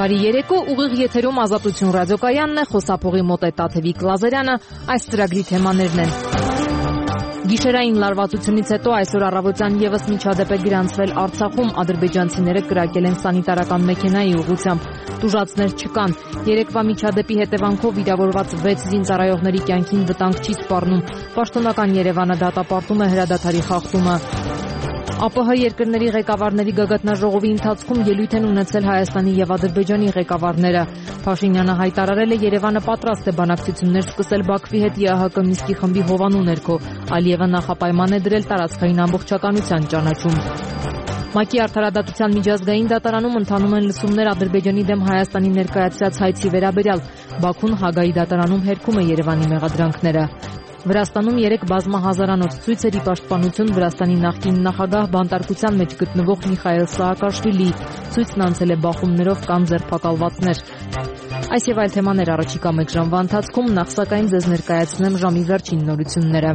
Բարի երեկո, ուղիղ եթերում Ազատություն ռադիոկայանն է, խոսափողի մոտ է Տաթևիկ Լազարյանը, այս ծրագրի թեմաներն են։ Գիշերային լարվածությունից հետո այսօր առավոտյան եւս միջադեպ է գրանցվել Արցախում, ադրբեջանցիները կրակել են սանիտարական մեքենայի ուղղությամբ, տուժածներ չկան։ Երեկվա միջադեպի հետևանքով վիրավորված 6 զինծառայողների կյանքին վտանգ չի սպառնում։ Պաշտոնական Երևանը դատապարտում է հրադադարի խախտումը։ ԱՊՀ երկրների ղեկավարների գագաթնաժողովի ընթացքում ելույթ են ունեցել Հայաստանի եւ Ադրբեջանի ղեկավարները։ Փաշինյանը հայտարարել է Երևանը պատրաստ է բանակցություններ սկսել Բաքվի հետ ԵԱՀԿ Մինսկի խմբի հովանու ներքո։ Ալիևը նախապայման է դրել տարածքային ամբողջականության ճանաչում։ ՄԱԿ-ի արդարադատության միջազգային դատարանում ընթանում են լսումներ Ադրբեջանի դեմ Հայաստանի ներկայացրած հայցի վերաբերյալ։ Բաքուն Հագայի դատարանում հերքում է Երևանի մեղադրանքները։ Վրաստանում 3 բազմահազարանոց ցույցերի պաշտպանություն Վրաստանի նախկին նախագահ բանտարկության մեջ գտնվող Միխայել Սաակաշվիլի ցույցն անցել է բախումներով կամ ձերբակալվածներ։ Այս եւ այլ թեմաներ առաջիկա 1 ժամվա ընթացքում, նախ սակայն ձեզ ներկայացնեմ ժամի վերջին նորությունները։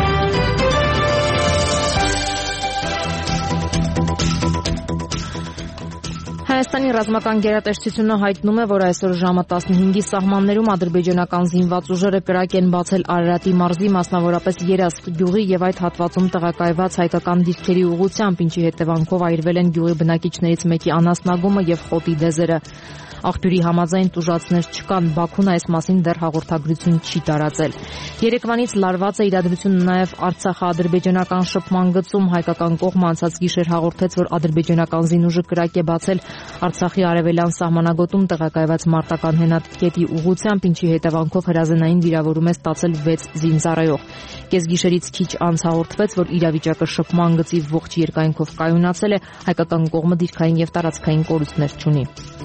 Հայաստանի ռազմական գերատեսչությունը հայտնում է, որ այսօր ժամը 15-ի սահմաններում ադրբեջանական զինված ուժերը կրակ են բացել Արարատի մարզի, մասնավորապես Երասխ գյուղի եւ այդ հատվածում տեղակայված հայկական դիրքերի ուղղությամբ, ինչի հետևանքով այրվել են գյուղի բնակիչներից մեկի անասնագումը եւ խոտի դեզերը։ Աղբյուրի համաձայն տուժածներ չկան, Բաքուն այս մասին դեռ հաղորդագրություն չի տարածել։ Երեկվանից լարված է իրադրությունը նաև Արցախա-ադրբեջանական շփման գծում, հայկական կողմը անցած գիշեր հաղորդեց, որ ադրբեջանական զինուժը կրակ է բացել Արցախի արևելյան սահմանագոտում տեղակայված մարտական հենատկետի ուղղությամբ, ինչի հետևանքով հրազենային վիրավորում է ստացել 6 զինծառայող։ Կեսգիշերից քիչ անց հաղորդվեց, որ իրավիճակը շփման գծի ողջ երկայնքով կայունացել է, հայկական կողմը դիրքային եւ տարածքային կորուստներ չունի։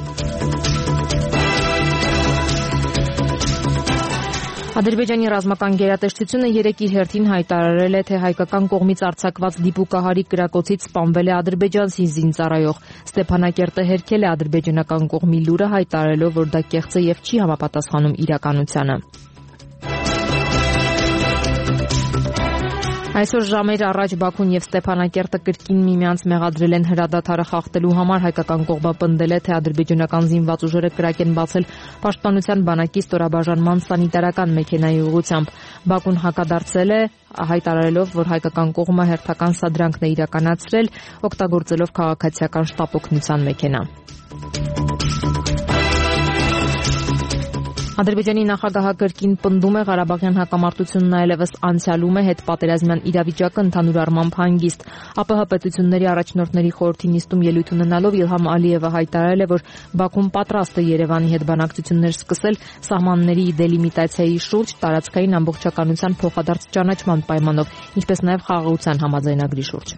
Ադրբեջանի ռազմական գերատեսչությունը երեկ իր հերթին հայտարարել է, թե հայկական կողմից արձակված դիպուկահարի կրակոցից սպանվել է ադրբեջանցի զինծառայող։ Ստեփանակերտը հերքել է ադրբեջանական կողմի լուրը, հայտարարելով, որ դա կեղծ է եւ չի համապատասխանում իրականությանը։ Այսօր ժամեր առաջ Բաքուն եւ Ստեփանակերտը կրկին միմյանց մեղադրել են հրադադարը խախտելու համար, հայկական կողմը պնդել է, թե ադրբեջանական զինված ուժերը կրակ են բացել Պաշտպանության բանակի ստորաբաժանման սանիտարական մեքենայի ուղղությամբ։ Բաքուն հակադարձել է, հայտարարելով, որ հայկական կողմը հերթական սադրանքն է իրականացրել, օգտագործելով քաղաքացիական շտապօգնության մեքենա։ Ադրբեջանի նախագահը կրկին պնդում է Ղարաբաղյան հակամարտությունն այլևս անցյալում է, հետպատերազմյան իրավիճակը ընդհանուր առմամբ հանգիստ։ ԱՊՀ պետությունների առաջնորդների խորհրդի նիստում ելույթ ունենալով Իլհամ Ալիևը հայտարարել է, որ Բաքուն պատրաստ է Երևանի հետ բանակցություններ սկսել սահմանների դելիմիտացիայի շուրջ, տարածքային ամբողջականության փոխադարձ ճանաչման պայմանով, ինչպես նաև խաղաղության համաձայնագրի շուրջ։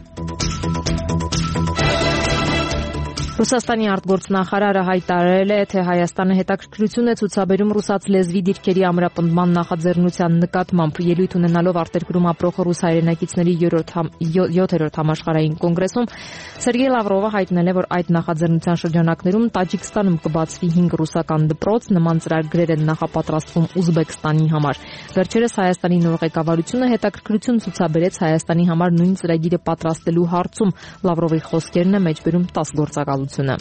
Ռուսաստանի արտգործնախարարը հայտարարել է, թե Հայաստանը հետաքրքրություն է ցուցաբերում ռուսաց լեզվի դիրքերի ամրապնդման նախաձեռնության նկատմամբ։ Ելույթ ունենալով արտերկրում ապրող ռուս հայրենակիցների 7-րդ համաշխարհային կոնգրեսում Սերգեյ Լավրովը հայտնել է, որ այդ նախաձեռնության շրջանակներում Տաջիկստանում կբացվի 5 ռուսական դպրոց, նման ծրագրեր են նախապատրաստվում Ուզբեկստանի համար։ Վերջերս Հայաստանի նոր ղեկավարությունը հետաքրքրություն ցուցաբերեց Հայաստանի համար նույն ծրագիրը պատրաստելու հարցում։ Լավրովի խոսքերն է մեջբերում 10 գործակալությունը։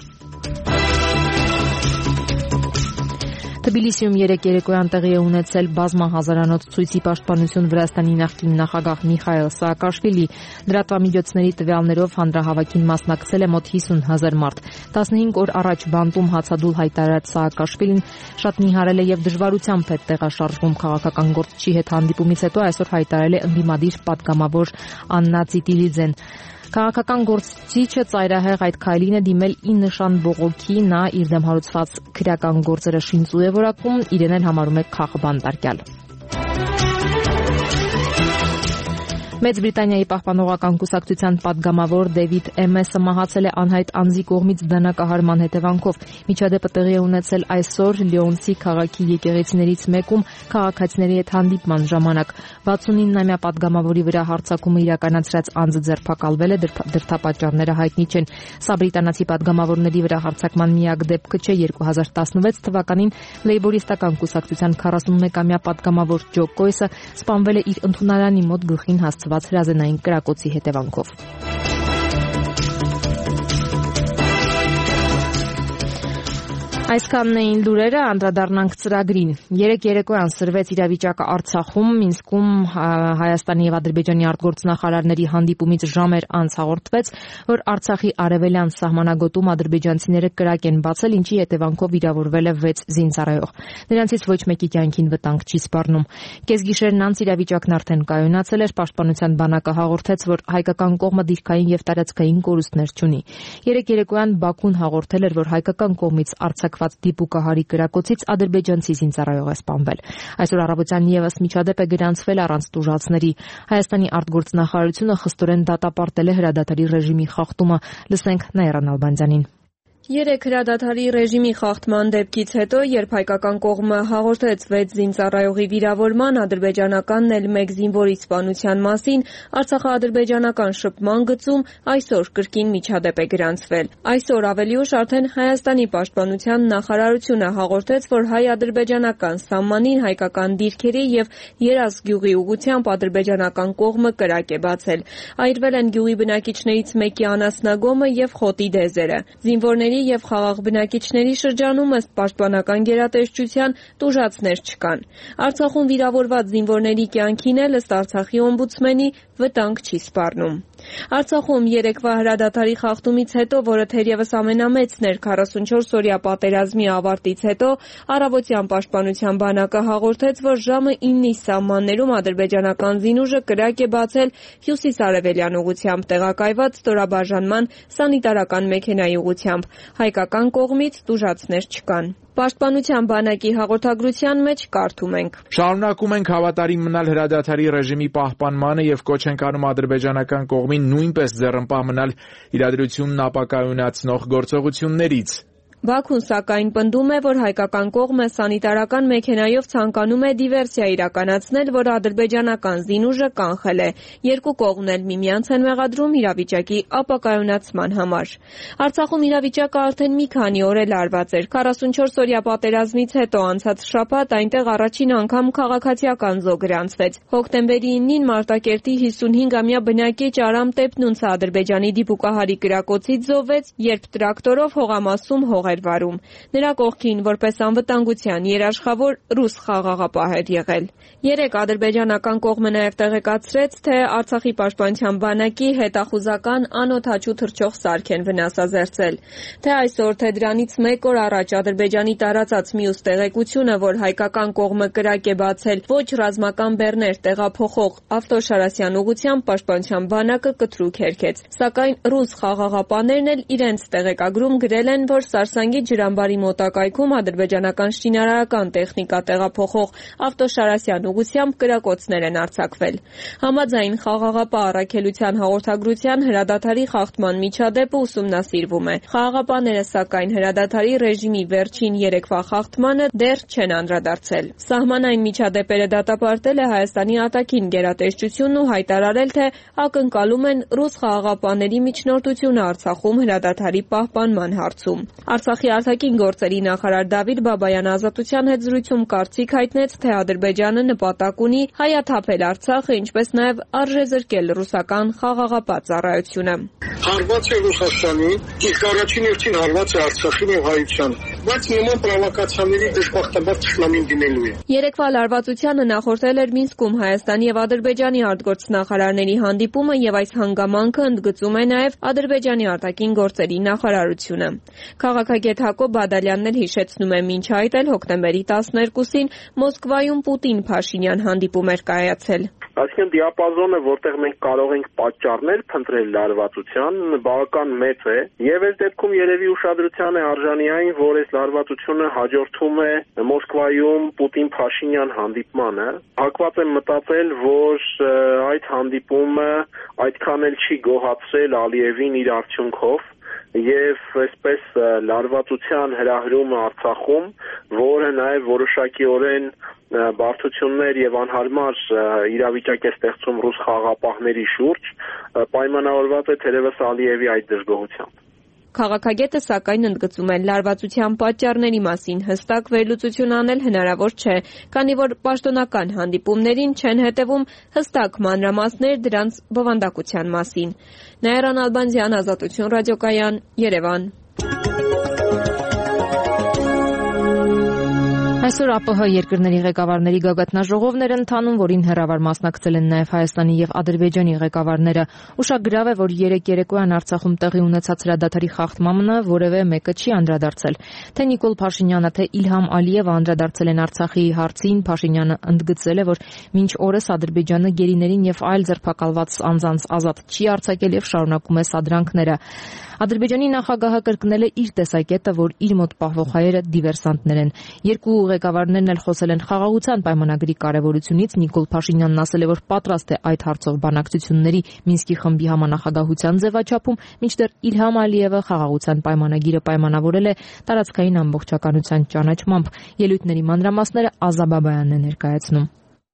Թբիլիսիում երեկ երեկոյան տեղի է ունեցել բազմահազարանոց ցույցի պաշտպանություն Վրաստանի նախկին նախագահ Միխայել Սաակաշվիլի։ Լրատվամիջոցների տվյալներով հանրահավաքին մասնակցել է մոտ 50,000 մարդ։ 15 օր առաջ բանտում հացադուլ հայտարարած Սաակաշվիլին շատ նիհարել է եւ դժվարությամբ է տեղաշարժվում քաղաքական գործչի հետ հանդիպումից հետո այսօր հայտարարել է ընդդիմադիր պատգամավոր Աննա Ցիտիլիձեն։ Քաղաքական գործիչը ծայրահեղ այդ քայլին է դիմել ի նշան բողոքի, նա իր դեմ հարուցված քրեական գործերը շինծու է որակում, իրեն էլ համարում է քաղբանտարկյալ։ Մեծ Բրիտանիայի պահպանողական կուսակցության պատգամավոր Դեվիդ Էմեսը մահացել է անհայտ անձի կողմից դանակահարման հետևանքով։ Միջադեպը տեղի է ունեցել այսօր Լիոնսի քաղաքի եկեղեցիներից մեկում քաղաքացիների հետ հանդիպման ժամանակ։ 69-ամյա պատգամավորի վրա հարձակումը իրականացրած անձը ձերբակալվել է, դրդապատճառները հայտնի չեն։ Սա բրիտանացի պատգամավորների վրա հարձակման միակ դեպքը չէ։ 2016 թվականին Լեյբորիստական կուսակցության 41-ամյա պատգամավոր Ջո Կոյսը սպանվել է իր ընդունարանի մոտ գլխին հասցված հրազենային կրակոցի հետևանքով։ Այսքանն էին լուրերը, անդրադառնանք ծրագրին։ Երեկ երեկոյան սրվեց իրավիճակը Արցախում, Մինսկում Հայաստանի եւ Ադրբեջանի արտգործնախարարների հանդիպումից ժամեր անց հաղորդվեց, որ Արցախի արևելյան սահմանագոտում ադրբեջանցիները կրակ են բացել, ինչի հետևանքով վիրավորվել է 6 զինծառայող։ Նրանցից ոչ մեկի կյանքին վտանգ չի սպառնում։ Կեսգիշերն անց իրավիճակն արդեն կայունացել էր, Պաշտպանության բանակը հաղորդեց, որ հայկական կողմը դիրքային եւ տարածքային կորուստներ չունի։ Երեկ երեկոյան Բաքուն հաղորդել էր, որ հայկական կողմից արձակված դիպուկահարի կրակոցից ադրբեջանցի զինծառայող է սպանվել։ Այսօր առավոտյան եւս միջադեպ է գրանցվել առանց տուժածների։ Հայաստանի արտգործնախարարությունը խստորեն դատապարտել է հրադադարի ռեժիմի խախտումը։ Լսենք Նաիրա Նալբանդյանին։ Երեկ հրադադարի ռեժիմի խախտման դեպքից հետո, երբ հայկական կողմը հաղորդեց 6 զինծառայողի վիրավորման, ադրբեջանականն էլ 1 զինվորի սպանության մասին, Արցախա-ադրբեջանական շփման գծում այսօր կրկին միջադեպ է գրանցվել։ Այսօր ավելի ուշ արդեն Հայաստանի պաշտպանության նախարարությունը հաղորդեց, որ հայ-ադրբեջանական սահմանին հայկական դիրքերի եւ Երազ գյուղի ուղղությամբ ադրբեջանական կողմը կրակ է բացել։ Այրվել են գյուղի բնակիչներից մեկի անասնագոմը եւ խոտի դեզերը։ Զինվորների եւ խաղաղ բնակիչների շրջանում ըստ պաշտպանական գերատեսչության տուժածներ չկան։ Արցախում վիրավորված զինվորների կյանքին էլ ըստ Արցախի օմբուդսմենի վտանգ չի սպառնում։ Արցախում երեկվա հրադադարի խախտումից հետո, որը թերևս ամենամեծն էր 44-օրյա պատերազմի ավարտից հետո, առավոտյան պաշտպանության բանակը հաղորդեց, որ ժամը 9-ի սահմաններում ադրբեջանական զինուժը կրակ է բացել հյուսիս-արևելյան ուղղությամբ տեղակայված ստորաբաժանման սանիտարական մեքենայի ուղղությամբ։ Հայկական կողմից տուժածներ չկան։ Պաշտպանության բանակի հաղորդագրության մեջ կարդում ենք. Շարունակում ենք հավատարիմ մնալ հրադադարի ռեժիմի պահպանմանը եւ կոչ ենք անում ադրբեջանական կողմին նույնպես ձեռնպահ մնալ իրադրությունն ապակայունացնող գործողություններից։ Բաքուն սակայն պնդում է, որ հայկական կողմը սանիտարական մեքենայով ցանկանում է դիվերսիա իրականացնել, որ ադրբեջանական զինուժը կանխել է։ Երկու կողմն էլ միմյանց են մեղադրում իրավիճակի ապակայունացման համար։ Արցախում իրավիճակը արդեն մի քանի օր է լարված էր։ 44-օրյա պատերազմից հետո անցած շաբաթ այնտեղ առաջին անգամ քաղաքացիական զոհ գրանցվեց։ Հոկտեմբերի 9-ին Մարտակերտի 55-ամյա բնակիչ Արամ Տեպնունցը Ադրբեջանի դիպուկահարի կրակոցից զոհվեց, երբ տրակտորով հողամասում հող վարում։ Նրա կողքին որպես անվտանգության երաշխավոր ռուս խաղաղապահ էր եղել։ Երեկ ադրբեջանական կողմը նաև տեղեկացրեց, թե Արցախի պաշտպանության բանակի հետախուզական անօդաչու թռչող սարք են վնասազերծել։ Թե այսօր, թե դրանից 1 օր առաջ Ադրբեջանի տարածած մյուս տեղեկությունը, որ հայկական կողմը կրակ է բացել ոչ ռազմական բեռներ տեղափոխող Ավտոշարասյան ուղղությամբ, պաշտպանության բանակը կտրուկ հերքեց։ Սակայն ռուս խաղաղապահներն էլ իրենց տեղեկագրում գրել են, որ Սարսանգի ջրամբարի մոտակայքում ադրբեջանական շինարարական տեխնիկա տեղափոխող Ավտոշարասյան ուղղությամբ կրակոցներ են արձակվել։ Համաձայն խաղաղապահ առաքելության հաղորդագրության հրադադարի խախտման միջադեպը ուսումնասիրվում է։ Խաղաղապահները սակայն հրադադարի ռեժիմի վերջին երեկվա խախտմանը դեռ չեն անդրադարձել։ Սահմանային միջադեպերը դատապարտել է Հայաստանի արտաքին գերատեսչությունն ու հայտարարել, թե ակնկալում են ռուս խաղաղապահների միջնորդությունը Արցախում հրադադարի պահպանման հարցում։ Արցախի արտաքին գործերի նախարար Դավիթ Բաբայանը Ազատության հետ զրույցում կարծիք հայտնեց, թե Ադրբեջանը նպատակ ունի հայաթափել Արցախը, ինչպես նաև արժեզրկել ռուսական խաղաղապահ ծառայությունը։ Հարված է Ռուսաստանին, իսկ առաջին հերթին հարված է Արցախին եւ հայությանը, բայց նման պրովոկացիաների դժբախտաբար թշնամին դիմելու է։ Երեկվա լարվածությանը նախորդել էր Մինսկում Հայաստանի եւ Ադրբեջանի արտգործնախարարների հանդիպումը եւ այս հանգամանքը ընդգծում է նաև Ադրբեջանի արտաքին գործերի նախարարությունը։ Քաղաքագետ Հակոբ Բադալյանն էլ հիշեցնում է, մինչ այդ էլ հոկտեմբերի 12-ին Մոսկվայում Պուտին-Փաշինյան հանդիպում էր կայացել։ Այսինքն դիապազոնը, որտեղ մենք կարող ենք պատճառներ փնտրել լարվածության, բավական մեծ է, եւ այս դեպքում երևի ուշադրության է արժանի այն, որ այս լարվածությունը հաջորդում է Մոսկվայում Պուտին-Փաշինյան հանդիպմանը։ Հակված եմ մտածել, որ այդ հանդիպումը այդքան էլ չի գոհացրել Ալիևին իր արդյունքով եւ այսպես լարվածության հրահրումը Արցախում, որը նաեւ որոշակիորեն բարդություններ եւ անհարմար իրավիճակ է ստեղծում ռուս խաղաղապահների շուրջ, պայմանավորված է թերևս Ալիևի այդ դժգոհությամբ։ Քաղաքագետը սակայն ընդգծում է, լարվածության պատճառների մասին հստակ վերլուծություն անել հնարավոր չէ, քանի որ պաշտոնական հանդիպումներին չեն հետևում հստակ մանրամասներ դրանց բովանդակության մասին։ Նաիրա Նալբանդյան, Ազատություն ռադիոկայան, Երևան։ Այսօր ԱՊՀ երկրների ղեկավարների գագաթնաժողովն էր ընթանում, որին հեռավար մասնակցել են նաև Հայաստանի եւ Ադրբեջանի ղեկավարները։ Ուշագրավ է, որ երեկ երեկոյան Արցախում տեղի ունեցած հրադադարի խախտմանը որևէ մեկը չի անդրադարձել։ Թե Նիկոլ Փաշինյանը, թե Իլհամ Ալիևը անդրադարձել են Արցախի հարցին, Փաշինյանը ընդգծել է, որ մինչ օրս Ադրբեջանը գերիներին եւ այլ ձերբակալված անձանց ազատ չի արձակել եւ շարունակում է սադրանքները։ Ադրբեջանի նախագահը կրկնել է իր տեսակետը, որ իր մոտ պահվող հայերը դիվերսանտներ են։ Երկու ղեկավարներն էլ խոսել են խաղաղության պայմանագրի կարևորությունից։ Նիկոլ Փաշինյանն ասել է, որ պատրաստ է այդ հարցով բանակցությունների Մինսկի խմբի համանախագահության ձևաչափում, մինչդեռ Իլհամ Ալիևը խաղաղության պայմանագիրը պայմանավորել է տարածքային ամբողջականության ճանաչմամբ։ Ելույթների մանրամասները Ազա Բաբայանն է ներկայացնում։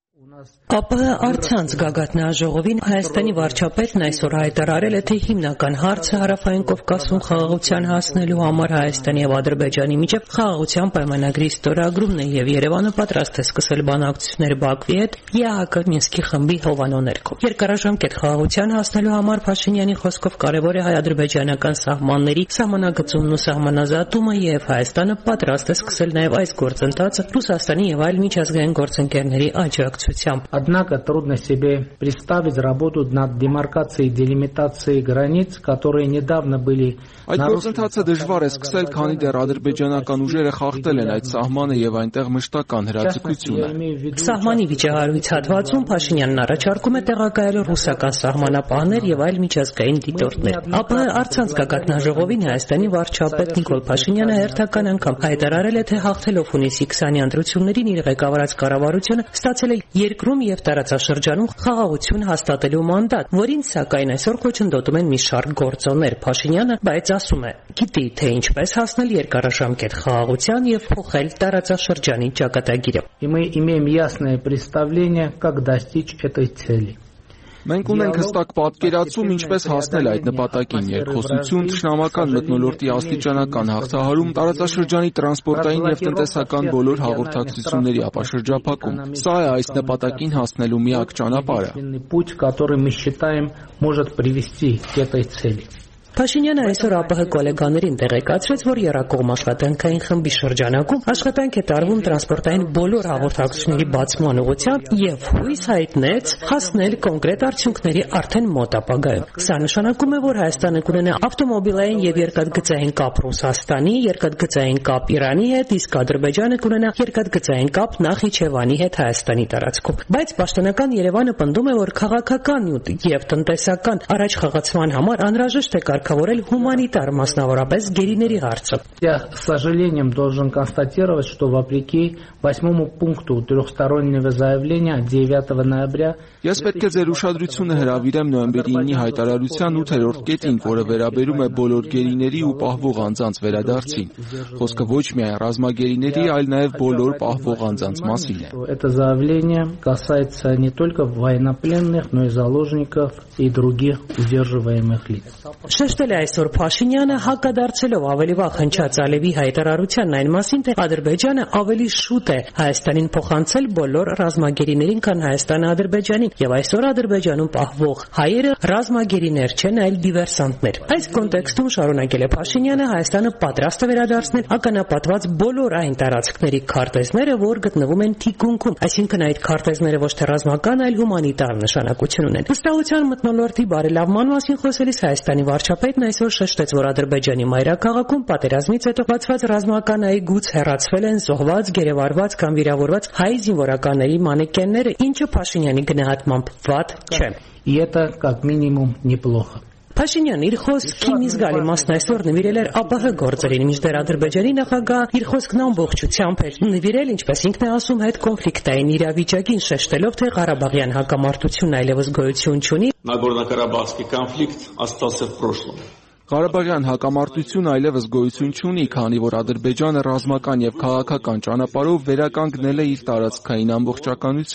ԱՊՀ առցանց գագաթնաժողովին Հայաստանի վարչապետն այսօր հայտարարել է, թե հիմնական հարցը Հարավային Կովկասում խաղաղության հասնելու համար Հայաստանի եւ Ադրբեջանի միջև խաղաղության պայմանագրի ստորագրումն է եւ Երևանը պատրաստ է սկսել բանակցություններ Բաքվի հետ ԵԱՀԿ Մինսկի խմբի հովանու ներքո։ Երկարաժամկետ խաղաղության հասնելու համար Փաշինյանի խոսքով կարևոր է հայ-ադրբեջանական սահմանների սահմանագծումն ու սահմանազատումը եւ Հայաստանը պատրաստ է սկսել նաեւ այս գործընթացը Ռուսաստանի եւ այլ միջազգային գործընկերների աջակցությամբ։ Однако трудно себе представить работу над демаркацией, делимитацией границ, которые недавно были. Այդ գործընթացը դժվար է սկսել, քանի դեռ ադրբեջանական ուժերը խախտել են այդ սահմանը եւ այնտեղ մշտական հրաձգություն է։ Սահմանի վիճահարույց հատվածում Փաշինյանն առաջարկում է տեղակայել ռուսական սահմանապահներ եւ այլ միջազգային դիտորդներ։ ԱՊՀ առցանց գագաթնաժողովին Հայաստանի վարչապետ Նիկոլ Փաշինյանը հերթական անգամ հայտարարել է, թե հաղթելով հունիսի 20-ի ընտրություններին իր ղեկավարած կառավարությունը ստացել է երկրում եւ տարածաշրջանում խաղաղություն հաստատելու մանդատ, որին սակայն այսօր խոչընդոտում են մի շարք գործոններ։ Փաշինյանը բայց ասում է, գիտի, թե ինչպես հասնել երկարաժամկետ խաղաղության եւ փոխել տարածաշրջանի ճակատագիրը։ И мы имеем ясное представление, как достичь этой цели. Մենք ունենք հստակ պատկերացում, ինչպես հասնել այդ նպատակին՝ երկխոսություն, թշնամական մթնոլորտի աստիճանական հաղթահարում, տարածաշրջանի տրանսպորտային եւ տնտեսական բոլոր հաղորդակցությունների ապաշրջափակում։ Սա է այս նպատակին հասնելու միակ ճանապարհը։ Путь, который мы считаем, может привести к этой цели. Փաշինյանը այսօր ԱՊՀ գոլեգաներին տեղեկացրեց, որ Եռակողմ աշխատանքային խմբի շրջանակում աշխատանք է տարվում տրանսպորտային բոլոր հաղորդակցությունների բացման ուղղությամբ եւ հույս հայտնեց հասնել կոնկրետ արդյունքների արդեն մոտ ապագայում։ Սա նշանակում է, որ Հայաստանը կունենա ավտոմոբիլային եւ երկաթգծային կապ Ռուսաստանի, երկաթգծային կապ Իրանի հետ, իսկ Ադրբեջանը կունենա երկաթգծային կապ Նախիջևանի հետ Հայաստանի տարածքում։ Բայց պաշտոնական Երևանը պնդում է, որ քաղաքական եւ տնտեսական առաջխաղացման համար անհրաժեշտ է կարգավորել հումանիտար, մասնավորապես գերիների հարցը։ Я с сожалением должен констатировать, что вопреки 8-му пункту трехстороннего заявления 9 ноября Ես պետք է ձեր ուշադրությունը հրավիրեմ նոյեմբերի 9-ի հայտարարության 8-րդ կետին, որը վերաբերում է բոլոր գերիների ու պահվող անձանց վերադարձին։ Խոսքը ոչ միայն ռազմագերիների, այլ նաև բոլոր պահվող անձանց մասին է։ Это заявление касается не только военнопленных, но и заложников и других удерживаемых лиц. Շեշտել է այսօր Փաշինյանը, հակադարձելով ավելի վաղ հնչած Ալիևի հայտարարությանն այն մասին, թե Ադրբեջանը ավելի շուտ է Հայաստանին փոխանցել բոլոր ռազմագերիներին, քան Հայաստանը Ադրբեջանին, եւ այսօր Ադրբեջանում պահվող հայերը ռազմագերիներ չեն, այլ դիվերսանտներ։ Այս կոնտեքստում շարունակել է Փաշինյանը, Հայաստանը պատրաստ է վերադարձնել ականապատված բոլոր այն տարածքների քարտեզները, որ գտնվում են թիկունքում, այսինքն այդ քարտեզները ոչ թե ռազմական, այլ հումանիտար նշանակություն ունեն։ Վստահության մթնոլորտի բարելավման մասին խոսելիս Հայաստանի վարչապետն այսօր շեշտեց, որ Ադրբեջանի մայրաքաղաքում պատերազմից հետո բացված ռազմական այգուց հեռացվել են զոհված, գերեվարված կամ վիրավորված հայ զինվորականների մանեկենները, ինչը Փաշինյանի գնահատմամբ վատ չէ։ И это как минимум неплохо. Փաշինյանը իր խոսքի մի զգալի մասն այսօր նվիրել էր ԱՊՀ գործերին, մինչդեռ Ադրբեջանի նախագահ իր խոսքն ամբողջությամբ էր նվիրել, ինչպես ինքն է ասում, հետ կոնֆլիկտային իրավիճակին, շեշտելով, թե Ղարաբաղյան հակամարտությունն այլևս գոյություն չունի։ Նագորնո-Ղարաբաղский конфликт остался в прошлом. Ղարաբաղյան հակամարտությունը այլևս գոյություն չունի, քանի որ Ադրբեջանը ռազմական եւ քաղաքական ճանապարհով վերականգնել է իր տարածքային ամբողջականությունը։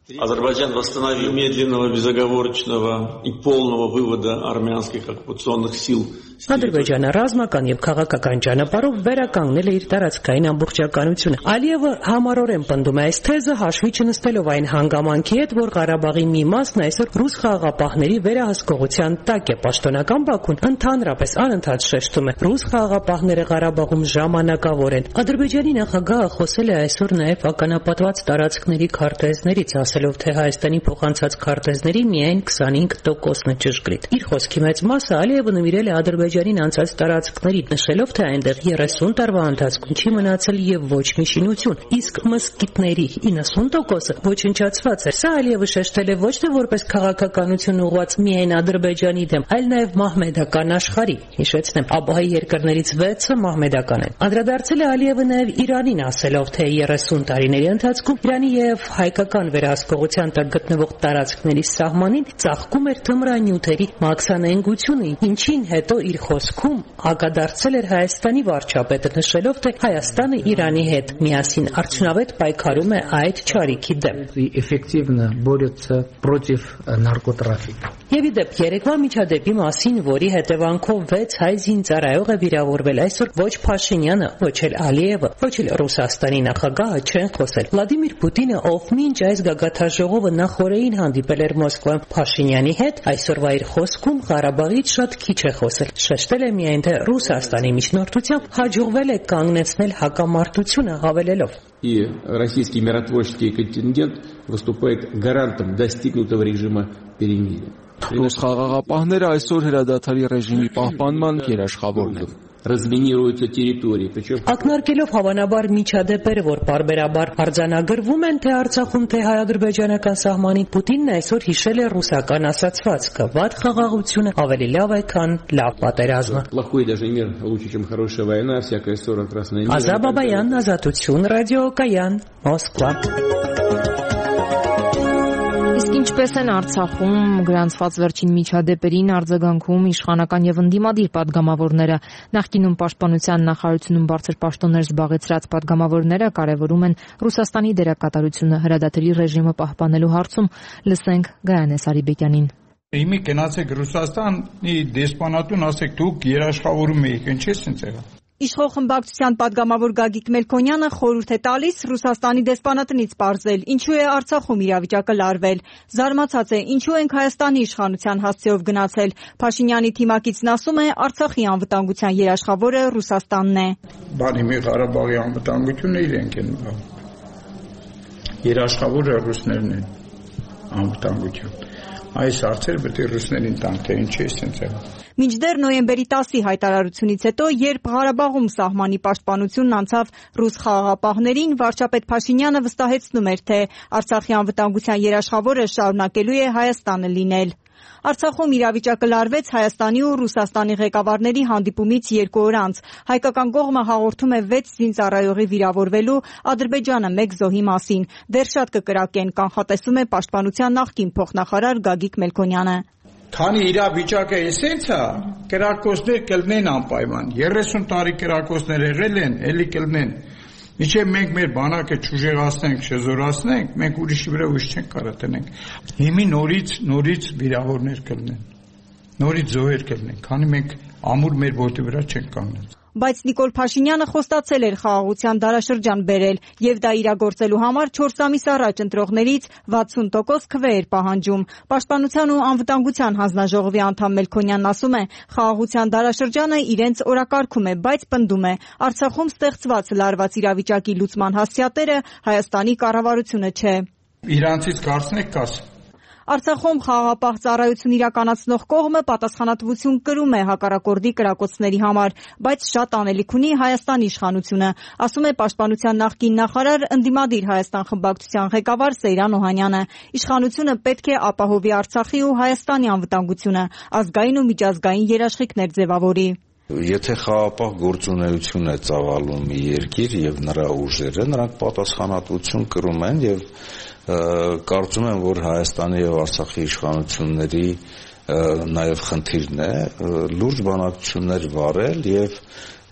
Азербайджан восстановил медленного, безоговорочного и полного вывода армянских оккупационных сил. Ադրբեջանը ռազմական եւ քաղաքական ճանապարհով վերականգնել է իր տարածքային ամբողջականությունը։ Ալիևը համառորեն պնդում է այս թեզը հաշվի չնստելով այն հանգամանքի հետ, որ Ղարաբաղի մի մասն այսօր ռուս խաղաղապահների վերահսկողության տակ է։ Պաշտոնական Բաքուն ընդհանրապես անընդհատ շեշտում է, ռուս խաղաղապահները Ղարաբաղում ժամանակավոր են։ Ադրբեջանի նախագահը խոսել է այսօր նաեւ ականապատված տարածքների քարտեզներից, ասելով, թե Հայաստանի փոխանցած քարտեզների միայն 25%-ն է ճշգրիտ։ Իր խոսքի մեծ մասը Ալիևը նվիրել է Ադրբեջանին անցած տարածքների, նշելով, թե այնտեղ 30 տարվա ընթացքում չի մնացել եւ ոչ մի շինություն, իսկ մզկիթների 90%-ը ոչնչացված է։ Սա Ալիևը շեշտել է ոչ թե որպես քաղաքականություն ուղղված միայն Ադրբեջանի դեմ, այլ նաեւ մահմեդական աշխարհի։ Հիշեցնեմ, ԱԲՀ-ի երկրներից 6-ը մահմեդական են։ Անդրադարձել է Ալիևը նաեւ Իրանին, ասելով, թե 30 տարիների ընթացքում Իրանի եւ հայկական վերահսկողության տակ գտնվող տարածքների սահմանին ծաղկում էր թմրանյութերի մաքսանենգությունը, ինչին հետո իր խոսքում հակադարձել էր Հայաստանի վարչապետը, նշելով, թե Հայաստանը Իրանի հետ միասին արդյունավետ պայքարում է այդ չարիքի դեմ։ Էֆեկտիվնը բորется против наркотрафика։ Եվ իդեպ երեկվա միջադեպի մասին, որի հետևանքով 6 հայ զինծառայող է վիրավորվել, այսօր ոչ Փաշինյանը, ոչ էլ Ալիևը, ոչ էլ Ռուսաստանի նախագահը չեն խոսել։ Վլադիմիր Պուտինը, ով մինչ այս գագաթաժողովը նախորդին հանդիպել էր Մոսկվայում Փաշինյանի հետ, այսօրվա իր խոսքում Ղարաբաղից շատ քիչ է խոսել։ Շեշտել է միայն, թե Ռուսաստանի միջնորդությամբ հաջողվել է կանգնեցնել հակամարտությունը, հավելելով. И российский миротворческий контингент выступает гарантом достигнутого режима перемирия. Ռուս խաղաղապահները այսօր հրադադարի ռեժիմի պահպանման երաշխավորն են։ Разминируются территории, причем ակնարկելով հավանաբար միջադեպերը, որ բարբերաբար արձանագրվում են թե Արցախում, թե հայ-ադրբեջանական սահմանին, Պուտինն այսօր հիշել է ռուսական ասացվածքը. «Վատ խաղաղությունը ավելի լավ է, քան լավ պատերազմը»։ плохой даже мир лучше, чем хорошая война, всякая ссора красная мира. Ազատ Բաբայան, Ազատություն, ռադիոկայան, Մոսկվա։ Իսկ ինչպես են Արցախում գրանցված վերջին միջադեպերին արձագանքում իշխանական եւ ընդդիմադիր падգամավորները, նախկինում պաշտպանության նախարարությունում բարձր պաշտոններ զբաղեցրած падգամավորները կարևորում են Ռուսաստանի դերակատարությունը հրադադարի ռեժիմը պահպանելու հարցում։ Լսենք Գայանե Սարիբեկյանին։ Իմի գնացեք Ռուսաստանի դեսպանատուն, ասեք դուք երաշխավորում եք, ինչ է սենց եղա։ Իշխող խմբակցության падգամավոր Գագիկ Մելքոնյանը խորհուրդ է տալիս Ռուսաստանի դեսպանատնից պարզել, ինչու է Արցախում իրավիճակը լարվել։ Զարմացած է, ինչու ենք Հայաստանի իշխանության հասցեով գնացել։ Փաշինյանի թիմակիցն ասում է, Արցախի անվտանգության երաշխավորը Ռուսաստանն է։ Բանի մի Ղարաբաղի անվտանգությունը իրենք են երաշխավորը ռուսներն են անվտանգություն։ Այս հարցերը պետք է ռուսներին տանք, թե ինչ է սենց եղա։ Մինչդեռ նոյեմբերի 10-ի հայտարարությունից հետո, երբ Ղարաբաղում սահմանի պաշտպանությունն անցավ ռուս խաղաղապահներին, վարչապետ Փաշինյանը վստահեցնում էր, թե Արցախի անվտանգության երաշխավորը շարունակելու է Հայաստանը լինել։ Արցախում իրավիճակը լարվեց Հայաստանի ու Ռուսաստանի ղեկավարների հանդիպումից 2 օր անց։ Հայկական կողմը հաղորդում է 6 զինծառայողի վիրավորվելու, Ադրբեջանը 1 զոհի մասին։ Դեռ շատ կկրակեն, կանխատեսում է պաշտպանության նախկին փոխնախարար Գագիկ Մելքոնյանը։ Քանի իրավիճակը էսենց է, կրակոցներ կլնեն անպայման։ 30 տարի կրակոցներ եղել են, էլի կլնեն։ Միջև մենք մեր բանակը չուժեղացնենք, չզորացնենք, մենք ուրիշի վրա ուժ չենք կարող տնենք։ Հիմի նորից վիրավորներ կլնեն, նորից զոհեր կլնեն, քանի մենք ամուր մեր ոտի վրա չենք կանգնած։ Բայց Նիկոլ Փաշինյանը խոստացել էր խաղաղության դարաշրջան բերել եւ դա իրագործելու համար 4 ամիս առաջ ընտրողներից 60% քվե էր պահանջում։ Պաշտպանության ու անվտանգության հանձնաժողովի անդամ Մելքոնյանն ասում է, խաղաղության դարաշրջանը իրենց օրակարգում է, բայց պնդում է, Արցախում ստեղծված լարված իրավիճակի լուծման հասցեատերը Հայաստանի կառավարությունը չէ։ Իրանցից կարծնեք կաս։ Արցախում խաղաղապահ ծառայություն իրականացնող կողմը պատասխանատվություն կրում է հակառակորդի կրակոցների համար, բայց շատ անելիք ունի Հայաստանի իշխանությունը, ասում է պաշտպանության նախկին նախարար ընդդիմադիր Հայաստան խմբակցության ղեկավար Սեյրան Օհանյանը։ Իշխանությունը պետք է ապահովի Արցախի ու Հայաստանի անվտանգությունը, ազգային ու միջազգային երաշխիքներ ձևավորի։ Եթե խաղաղապահ գործունեություն է ծավալում մի երկիր եւ նրա ուժերը, նրանք պատասխանատվություն կրում են եւ կարծում եմ, որ Հայաստանի եւ Արցախի իշխանությունների նաեւ խնդիրն է լուրջ բանակցություններ վարել եւ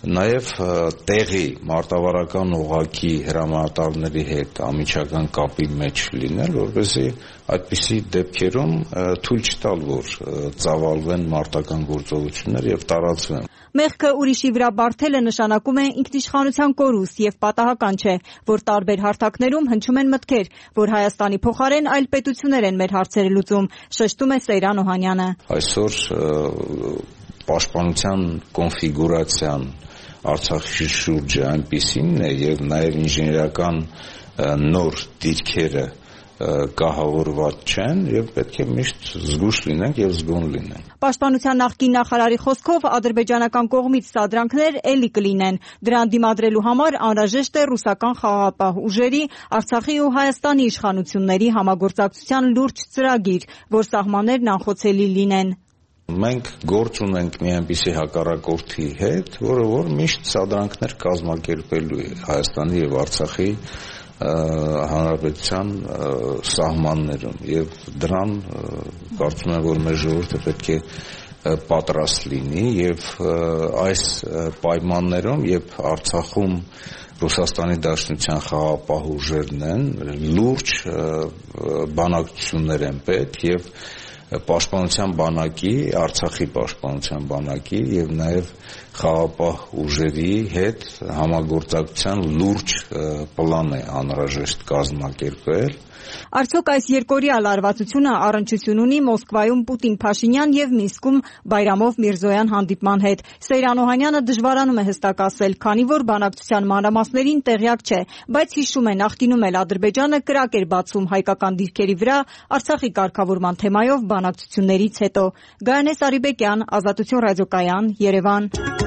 Նաև տեղի մարտավարական ուղղակի հրամանատարների հետ անմիջական կապի մեջ լինել, որպեսզի այդպիսի դեպքերում թույլ չտալ, որ ծավալվեն մարտական գործողություններ եւ տարածվեն։ Մեղքը ուրիշի վրա բարթելը նշանակում է ինքնիշխանության կորուստ եւ պատահական չէ, որ տարբեր հարթակներում հնչում են մտքեր, որ Հայաստանի փոխարեն այլ պետություններ են մեր հարցերը լուծում, շեշտում է Սեյրան Օհանյանը։ Այսօր պաշտպանության կոնֆիգուրացիան Արցախի շուրջը այնպիսին է եւ նաեւ ինժեներական նոր դիրքերը կահավորված չեն եւ պետք է միշտ զգուշ լինենք եւ զգոն լինենք։ Պաշտպանության նախկին նախարարի խոսքով ադրբեջանական կողմից սադրանքներ էլի կլինեն։ Դրան դիմադրելու համար անհրաժեշտ է ռուսական խաղաղապահ ուժերի, Արցախի ու Հայաստանի իշխանությունների համագործակցության լուրջ ծրագիր, որ սահմաններն անխոցելի լինեն։ Մենք գործ ունենք մի այնպիսի հակառակորդի հետ, որ միշտ սադրանքներ կազմակերպելու է Հայաստանի եւ Արցախի հանրապետության սահմաններում եւ դրան կարծում եմ, որ մեր ժողովուրդը պետք է պատրաստ լինի եւ այս պայմաններում, երբ Արցախում Ռուսաստանի Դաշնության խաղաղապահ ուժերն են, լուրջ բանակցություններ են պետք եւ պաշտպանության բանակի, Արցախի պաշտպանության բանակի եւ նաեւ խաղաղապահ ուժերի հետ համագործակցության լուրջ պլան է անհրաժեշտ կազմակերպել։ Արդյոք այս երկօրյա լարվածությունը առնչություն ունի Մոսկվայում Պուտին-Փաշինյան եւ Մինսկում Բայրամով Միրզոյան հանդիպման հետ։ Սեյրան Օհանյանը դժվարանում է հստակ ասել, քանի որ բանակցության մանրամասներին տեղյակ չէ, բայց հիշում է նախկինում էլ Ադրբեջանը կրակ էր բացում հայկական դիրքերի վրա Արցախի կարգավորման թեմայով բանակցություններից հետո։ Գայանե Սարիբեկյան, Ազատություն ռադիոկայան, Երևան։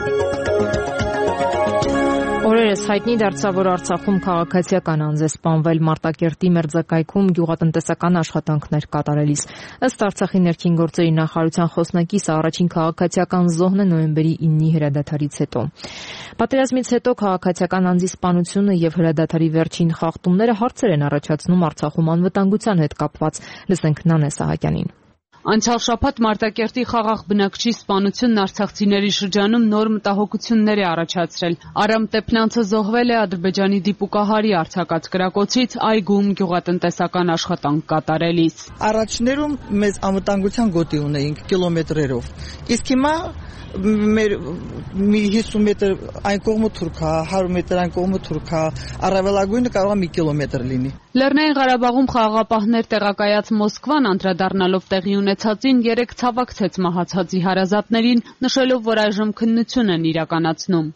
Օրերս հայտնի դարձավ, որ Արցախում քաղաքացիական անձ է սպանվել Մարտակերտի մերձակայքում գյուղատնտեսական աշխատանքներ կատարելիս։ Ըստ Արցախի ներքին գործերի նախարարության խոսնակի, սա առաջին քաղաքացիական զոհն է նոյեմբերի 9-ի հրադադարից հետո։ Պատերազմից հետո քաղաքացիական անձի սպանությունը եւ հրադադարի վերջին խախտումները հարցեր են առաջացնում Արցախում անվտանգության հետ կապված։ Լսենք Նանե Սահակյանին։ Անցյալ շաբաթ Մարտակերտի խաղաղ բնակչի սպանությունն արցախցիների շրջանում նոր մտահոգություններ է առաջացրել։ Արամ Տեփնյանցը զոհվել է Ադրբեջանի դիպուկահարի արձակած կրակոցից այգում գյուղատնտեսական աշխատանք կատարելիս։ Առաջներում մեզ անվտանգության գոտի ունեինք կիլոմետրերով, իսկ հիմա մեր 50 մետր այն կողմը թուրքա, 100 մետր այն կողմը թուրքա, առավելագույնը կարող է 1 կիլոմետր լինի։ Լեռնային Ղարաբաղում խաղաղապահներ տեղակայած Մոսկվան անդրադառնալով տեղի ունեցածին երեք ցավակցեց մահացածի հարազատներին, նշելով, որ այժմ քննություն են իրականացնում։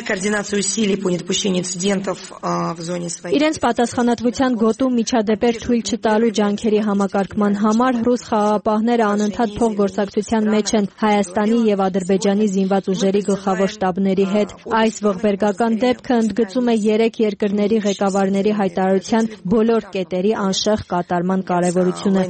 Իրենց պատասխանատվության գոտու միջադեպեր թույլ չտալու ջանքերի համակարգման համար ռուս խաղաղապահները անընդհատ փոխգործակցության մեջ են Հայաստանի եւ Ադրբեջանի զինված ուժերի գլխավոր շտաբների հետ։ Այս ողբերգական դեպքը ընդգծում է երեք երկրների ղեկավարների հայտարարության բոլոր կետերի անշեղ կատարման կարևորությունը։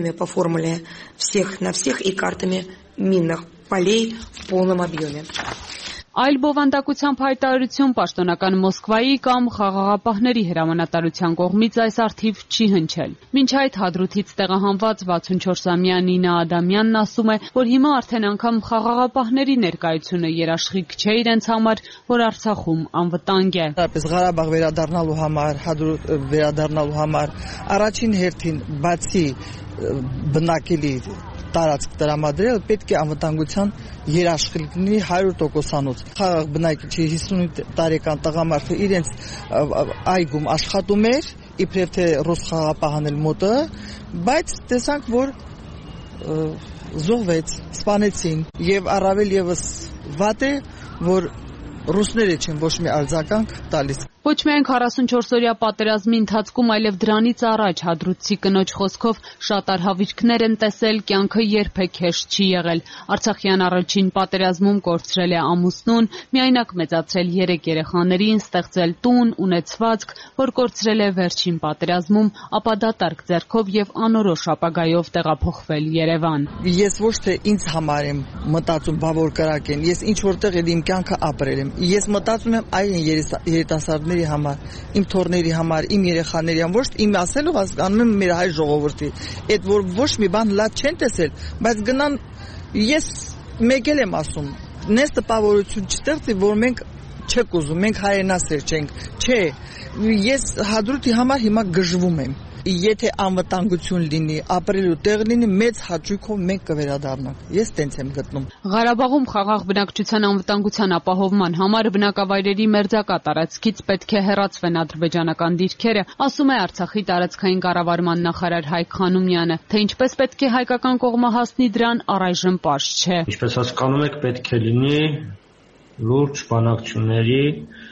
всех на всех и картами минных полей в полном объеме. Այլ բովանդակությամբ հայտարարություն պաշտոնական Մոսկվայի կամ խաղաղապահների հրամանատարության կողմից այս առթիվ չի հնչել։ Մինչ այդ հադրութից տեղահանված 64-ամյա Նինա Ադամյանն ասում է, որ հիմա արդեն անգամ խաղաղապահների ներկայությունը երաշխիք չէ իրենց համար, որ Արցախում անվտանգ է։ Ղարաբաղ վերադառնալու համար, հադրութ վերադառնալու համար առաջին հերթին բացի բնակելի տարածք տրամադրել պետք է անվտանգության երաշխիք լինի 100%-անոց։ Խաղաղ բնակիչի 55 տարեկան տղամարդը իրենց այգում աշխատում էր, իբրև թե ռուս խաղաղապահանել մոտը, բայց տեսանք, որ զոհվեց, սպանեցին եւ առավել եւս վատ է, որ ռուսները չեն ոչ մի արձագանք տալիս։ Ոչ միայն 44-օրյա պատերազմի ընթացքում, այլև դրանից առաջ հադրութցի կնոջ խոսքով շատ արհավիրքներ են տեսել, կյանքը երբեք հեշտ չի եղել։ Արցախյան առաջին պատերազմում կորցրել է ամուսնուն, միայնակ մեծացրել 3 երեխաներին, ստեղծել տուն, ունեցվածք, որ կորցրել է վերջին պատերազմում, ապա դատարկ ձեռքով եւ անորոշ ապագայով տեղափոխվել Երևան։ Ես ոչ թե ինձ համար եմ մտածում, բա որ կրակ են, ես ինչ որտեղ էլ իմ կյանքը ապրել եմ։ Ես մտածում եմ այն երիտասարդների համար, իմ թորների համար, իմ երեխաների համար, ոչ իմ ասելով հասկանում եմ մեր հայ ժողովրդի, այդ որ ոչ մի բան լավ չեն տեսել, բայց գնան ես մեկ էլ եմ ասում, նես տպավորություն չստեղծի, որ մենք չեք ուզում, մենք հայրենասեր չենք։ Չէ, ես Հադրութի համար հիմա գժվում եմ։ Եթե անվտանգություն լինի, ապրելու տեղ լինի, մեծ հաճույքով մենք կվերադառնանք։ Ես տենց եմ գտնում։ Ղարաբաղում խաղաղ բնակչության անվտանգության ապահովման համար բնակավայրերի մերձակա տարածքից պետք է հեռացվեն ադրբեջանական դիրքերը, ասում է Արցախի տարածքային կառավարման նախարար Հայկ Խանոմյանը, թե ինչպես պետք է հայկական կողմը հասնի դրան, առայժմ պարզ չէ։ Ինչպես հասկանում եք, պետք է լինի լուրջ բանակցությունների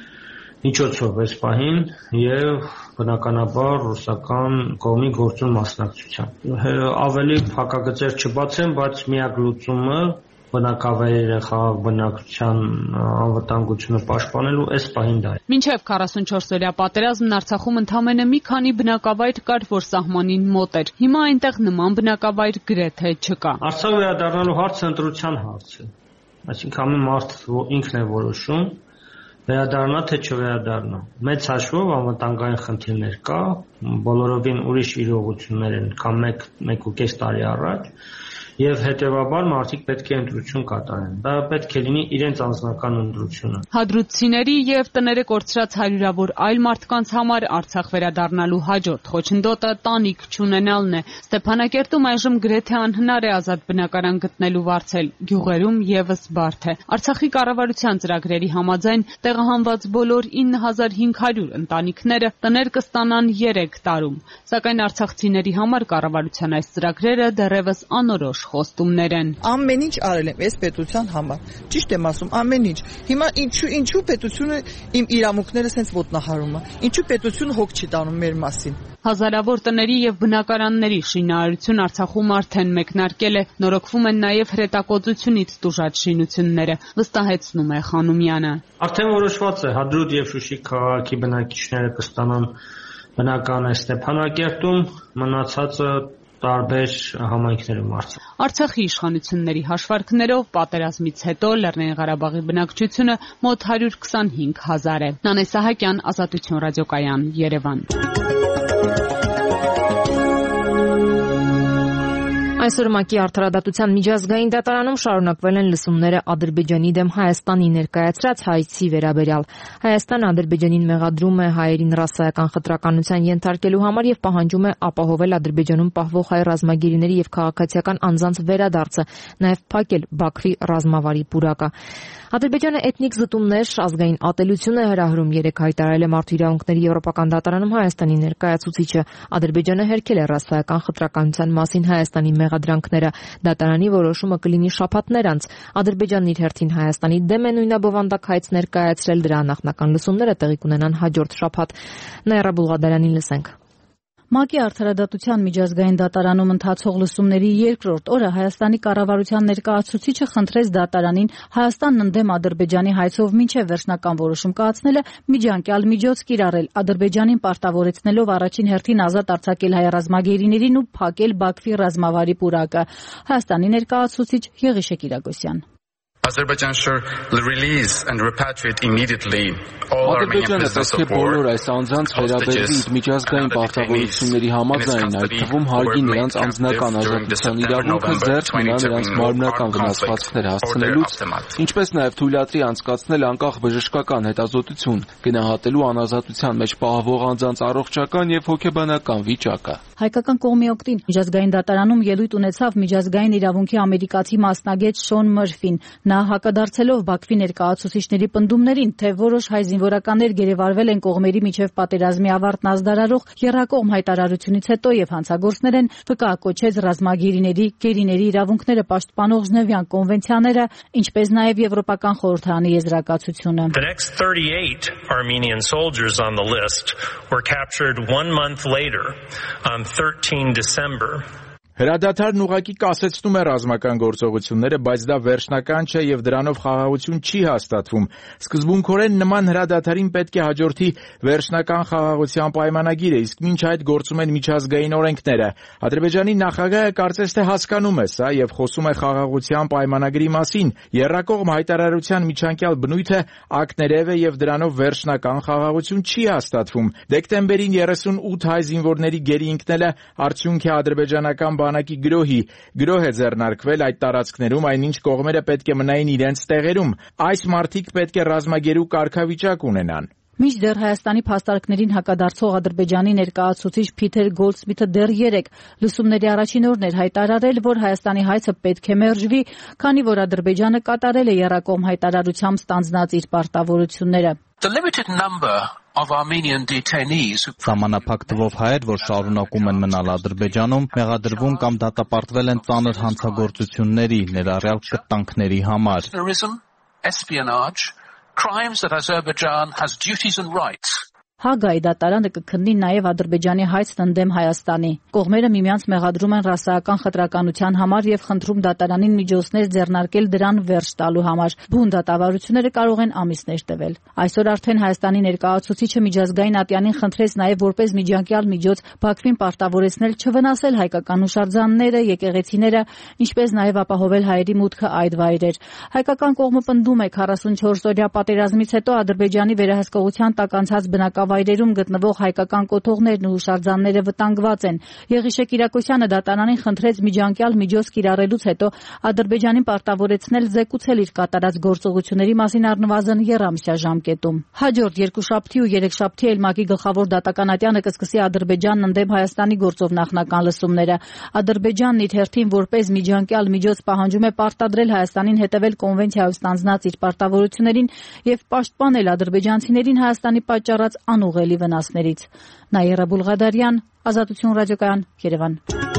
միջոցով այս պահին եւ բնականաբար ռուսական կողմի գործուն մասնակցության։ Ավելի փակագծեր չբացեմ, բայց միակ լուծումը բնակավայրերը խաղաղ բնակչության անվտանգությունը պաշտպանելու այս պահին դա է։ Մինչև 44-օրյա պատերազմն Արցախում ընդամենը մի քանի բնակավայր կար, որ սահմանին մոտ էր։ Հիմա այնտեղ նման բնակավայր գրեթե չկա։ Արցախ վերադառնալու հարցը ընտրության հարց է։ Այսինքն ամեն մարդ ինքն է որոշում վերադառնա թե չվերադառնա։ Մեծ հաշվով անվտանգային խնդիրներ կա, բոլորովին ուրիշ իրողություններ են, քան 1.5 տարի առաջ, եւ հետեւաբար մարդիկ պետք է ընտրություն կատարեն։ Դա պետք է լինի իրենց անձնական ընտրությունը։ Հադրութցիների եւ տները կորցրած հարյուրավոր այլ մարդկանց համար Արցախ վերադառնալու հաջորդ խոչընդոտը տանիք չունենալն է։ Ստեփանակերտում այժմ գրեթե անհնար է ազատ բնակարան գտնելու վարձել, գյուղերում եւս բարդ է։ Արցախի կառավարության ծրագրերի համաձայն տեղահանված բոլոր 9500 ընտանիքները տներ կստանան 3 տարում, սակայն արցախցիների համար կառավարության այս ծրագրերը դեռևս անորոշ խոստումներ են։ Ամեն ինչ արել եմ այս պետության համար։ Ճիշտ եմ ասում, ամեն ինչ։ Հիմա ինչու պետությունը իմ իրավունքները սենց ոտնահարում է։ Ինչու պետությունը հոգ չի տանում մեր մասին։ Հազարավոր տների եւ բնակարանների շինարարություն Արցախում արդեն մեկնարկել է, նորոգվում են նաեւ հրետակոծությունից տուժած շինությունները, վստահեցնում է Խանոմյանը։ Արդեն որոշված է, Հադրութ եւ Շուշի քաղաքի բնակիչները կստանան բնակարան Ստեփանակերտում, մնացածը տարբեր համայնքներում Արցախ։ Արցախի իշխանությունների հաշվարկներով պատերազմից հետո Լեռնային Ղարաբաղի բնակչությունը մոտ 125,000 է։ Նանե Սահակյան, Ազատություն ռադիոկայան, Երևան։ Այսօր ՄԱԿ-ի Արդարադատության միջազգային դատարանում շարունակվել են լսումները Ադրբեջանի դեմ Հայաստանի ներկայացրած հայցի վերաբերյալ։ Հայաստանը Ադրբեջանին մեղադրում է հայերին ռասայական խտրականության ենթարկելու համար եւ պահանջում է ապահովել Ադրբեջանում պահվող հայ ռազմագերիների եւ քաղաքացիական անձանց վերադարձը, նաեւ փակել Բաքվի ռազմավարի պուրակը։ Ադրբեջանը էթնիկ զտումներ, ազգային ատելություն է հրահրում, երեկ հայտարարել է Մարդու իրավունքների եվրոպական դատարանում Հայաստանի ներկայացուցիչը։ Ադրբեջանը հերքել է ռասայական խտրականության մասին Հայաստանի մեղադրանքները։ Դատարանի որոշումը կլինի շաբաթներ անց։ Ադրբեջանն իր հերթին Հայաստանի դեմ է նույնաբովանդակ հայց ներկայացրել, դրա նախնական լսումները տեղի կունենան հաջորդ շաբաթ։ Նաիրա Բուլղադարյանին լսենք։ ՄԱԿ-ի Արդարադատության միջազգային դատարանում ընթացող լսումների երկրորդ օրը Հայաստանի կառավարության ներկայացուցիչը խնդրեց դատարանին Հայաստանն ընդդեմ Ադրբեջանի հայցով մինչև վերջնական որոշում կայացնելը միջանկյալ միջոց կիրառել, Ադրբեջանին պարտավորեցնելով առաջին հերթին ազատ արձակել հայ ռազմագերիներին ու փակել Բաքվի ռազմավարի պուրակը։ Հայաստանի ներկայացուցիչ Եղիշե Կիրակոսյան։ Azerbaijan should release and repatriate immediately all Armenian prisoners of war. Բոլոր այս անձանց վերաբերվի իր միջազգային պարտավորությունների համաձայն, այդ թվում հարգի նրանց անձնական ազատության իրավունքը, զերծ մնա նրանց մարմնական վնասվածքներ հասցնելուց, ինչպես նաև թույլատրի անցկացնել անկախ բժշկական հետազոտություն, գնահատելու անազատության մեջ պահվող անձանց առողջական եւ հոգեբանական վիճակը։ Հայկական կողմի օգտին միջազգային դատարանում ելույթ ունեցավ միջազգային իրավունքի ամերիկացի մասնագետ Շոն Մըրֆին։ Նա հակադարձելով Բաքվի ներկայացուցիչների պնդումներին, թե որոշ հայ զինվորականներ գերեվարվել են կողմերի միջև պատերազմի ավարտն ազդարարող եռակողմ հայտարարությունից հետո եւ հանցագործներ են, վկայակոչեց ռազմագերիների, գերիների իրավունքները պաշտպանող Ժնևյան կոնվենցիաները, ինչպես նաեւ Եվրոպական խորհրդարանի եզրակացությունը։ The next 38 Armenian soldiers on the list were captured 1 month later on 13 December. Հրադադարն ուղղակի կասեցնում է ռազմական գործողությունները, բայց դա վերջնական չէ եւ դրանով խաղաղություն չի հաստատվում։ Սկզբունքորեն նման հրադադարին պետք է հաջորդի վերջնական խաղաղության պայմանագիրը, իսկ մինչ այդ գործում են միջազգային օրենքները։ Ադրբեջանի նախագահը կարծես թե հասկանում է սա եւ խոսում է խաղաղության պայմանագրի մասին։ Եռակողմ հայտարարության միջանկյալ բնույթը ակներև է եւ դրանով վերջնական խաղաղություն չի հաստատվում։ Դեկտեմբերին 38 հայ զինվորների գերի ընկնելը արդյունք է ադրբեջանական բանակի գրոհ է ձեռնարկվել այդ տարածքներում, այնինչ կողմերը պետք է մնային իրենց տեղերում։ Այս մարդիկ պետք է ռազմագերու կարգավիճակ ունենան։ Մինչդեռ Հայաստանի փաստարկներին հակադարձող Ադրբեջանի ներկայացուցիչ Փիթեր Գոլդսմիթը դեռ 3 լսումների առաջին օրն էր հայտարարել, որ Հայաստանի հայցը պետք է մերժվի, քանի որ Ադրբեջանը կատարել է եռակողմ հայտարարությամբ ստանձնած իր պարտավորությունները։ Սահմանափակ թվով հայեր, որ շարունակում են մնալ Ադրբեջանում, մեղադրվում կամ դատապարտվել են ծանր հանցագործությունների, ներառյալ կտանքների համար։ Crimes that Azerbaijan has duties and rights. Հագայի դատարանը կքննի նաև Ադրբեջանի հայցն ընդդեմ Հայաստանի։ Կողմերը միմյանց մեղադրում են ռասայական խտրականության համար եւ խնդրում դատարանին միջոցներ ձեռնարկել դրան վերջ տալու համար։ Բուն դատավարությունները կարող են ամիսներ տևել։ Այսօր արդեն Հայաստանի ներկայացուցիչը միջազգային ատյանին խնդրեց նաև որպես միջանկյալ միջոց Բաքվին պարտավորեցնել չվնասել հայկական հուշարձանները, եկեղեցիները, ինչպես նաև ապահովել հայերի մուտքը այդ վայրեր։ Հայկական կողմը պնդում է 44-օրյա պատերազմից հետո Ադրբեջանի վերահսկողության տակ անցած բնակավայրերում գտնվող հայկական կոթողներն ու հուշարձանները վտանգված են։ Եղիշե Կիրակոսյանը դատարանին խնդրեց միջանկյալ միջոց կիրառելուց հետո Ադրբեջանին պարտավորեցնել զեկուցել իր կատարած գործողությունների մասին առնվազն եռամսյա ժամկետում։ Հաջորդ երկուշաբթի ու երեքշաբթի էլ ՄԱԿ-ի գլխավոր դատական ատյանը կսկսի Ադրբեջանն ընդդեմ Հայաստանի գործով նախնական լսումները։ Ադրբեջանն իր հերթին որպես միջանկյալ միջոց պահանջում է պարտադրել Հայաստանին հետևել կոնվենցիայով ստանձնած իր պարտավորություններին եւ պաշտպանել ադրբեջանցիներին Հայաստանի պատճառած անուղղելի վնասներից։ Նաիրա Բուլղադարյան, Ազատություն ռադիոկայան, Երևան։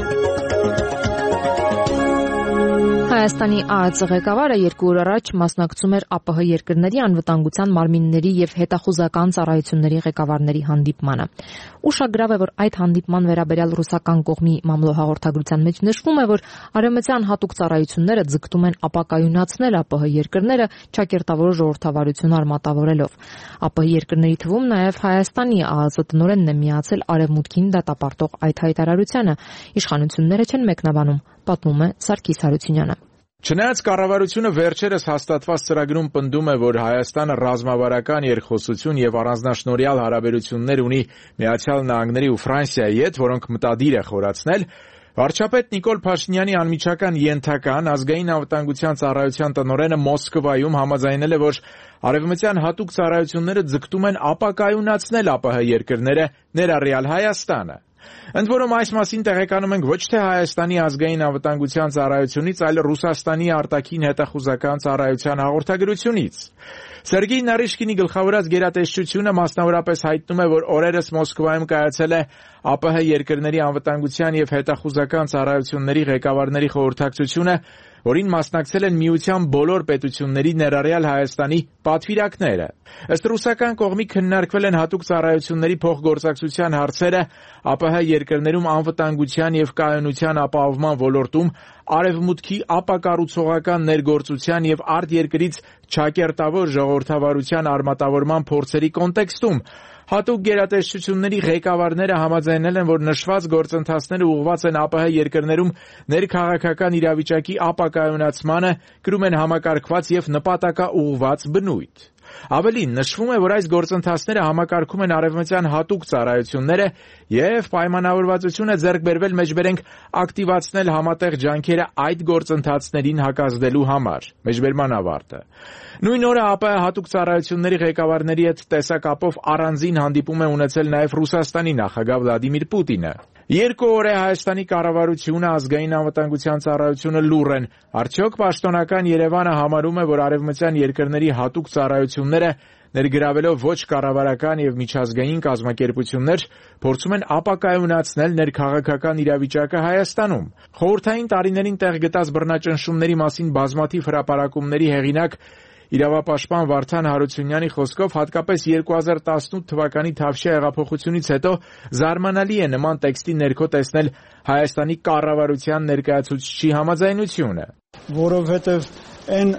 Հայաստանի ԱԱԾ ղեկավարը 2 օր առաջ մասնակցում էր ԱՊՀ երկրների անվտանգության մարմինների եւ հետախուզական ծառայությունների ղեկավարների հանդիպմանը։ Ուշագրավ է, որ այդ հանդիպման վերաբերյալ ռուսական կողմի մամլոհաղորդագրության մեջ նշվում է, որ արևմտյան հատուկ ծառայությունները ձգտում են ապակայունացնել ԱՊՀ երկրները ճակերտավոր ժողովրդավարություն արմատավորելով։ ԱՊՀ երկրների թվում նաեւ Հայաստանի ԱԱԾ տնօրենն է միացել արևմուտքին դատապարտող այդ հայտարարությանը։ Իշխանությունները չեն մեկնաբանում, պատմում է Սարգիս Հարությունյանը։ Չնայած կառավարությունը վերջերս հաստատված ծրագրում պնդում է, որ Հայաստանը ռազմավարական երկխոսություն եւ առանձնաշնորհյալ հարաբերություններ ունի Միացյալ Նահանգների ու Ֆրանսիայի հետ, որոնք մտադիր է խորացնել, վարչապետ Նիկոլ Փաշինյանի անմիջական ենթական ազգային անվտանգության ծառայության տնօրենը Մոսկվայում համաձայնել է, որ արևմտյան հատուկ ծառայությունները ձգտում են ապակայունացնել ԱՊՀ երկրները, ներառյալ Հայաստանը։ Ընդ որում այս մասին տեղեկանում ենք ոչ թե Հայաստանի ազգային անվտանգության ծառայությունից, այլ Ռուսաստանի արտաքին հետախուզական ծառայության հաղորդագրությունից։ Սերգեյ Նարիշկինի գլխավորած գերատեսչությունը մասնավորապես հայտնում է, որ օրերս Մոսկվայում կայացել է ԱՊՀ երկրների անվտանգության եւ հետախուզական ծառայությունների ղեկավարների խորհրդակցությունը, որին մասնակցել են միության բոլոր պետությունների, ներառյալ Հայաստանի պատվիրակները։ Ըստ ռուսական կողմի քննարկվել են հատուկ ծառայությունների փոխգործակցության հարցերը ԱՊՀ երկրներում անվտանգության եւ կայունության ապահովման ոլորտում, արևմուտքի ապակառուցողական ներգործության եւ արտերկրից ճակերտավոր ժողովրդավարության արմատավորման փորձերի կոնտեքստում։ Հատուկ գերատեսչությունների ղեկավարները համաձայնել են, որ նշված գործընթացները ուղղված են ԱՊՀ երկրներում ներքաղաքական իրավիճակի ապակայունացմանը, կրում են համակարգված եւ նպատակաուղղված բնույթ։ Ավելին, նշվում է, որ այս գործընթացները համակարգում են արևմտյան հատուկ ծառայությունները եւ պայմանավորվածություն է ձեռք բերվել մեջբերենք ակտիվացնել համատեղ ջանքերը այդ գործընթացներին հակազդելու համար։ Մեջբերման ավարտը։ Նույն օրը ԱՊՀ հատուկ ծառայությունների ղեկավարների հետ տեսակապով առանձին հանդիպում է ունեցել նաև Ռուսաստանի նախագահ Վլադիմիր Պուտինը։ 2 օր է Հայաստանի կառավարությունը, ազգային անվտանգության ծառայությունը լուռ են։ Արդյոք պաշտոնական Երևանը համարում է, որ արևմտյան երկրների հատուկ ծառայությունները ներգրավելով ոչ կառավարական եւ միջազգային կազմակերպություններ փորձում են ապակայունացնել ներքաղաքական իրավիճակը Հայաստանում։ Խորհրդային տարիներին տեղ գտած բռնաճնշումների մասին բազմաթիվ հրապարակումների հեղինակ իրավապաշտպան Վարդան Հարությունյանի խոսքով հատկապես 2018 թվականի Թավշյա հեղափոխությունից հետո զարմանալի է նման տեքստի ներքո տեսնել Հայաստանի կառավարության ներկայացուցիչի համաձայնությունը, որովհետև այն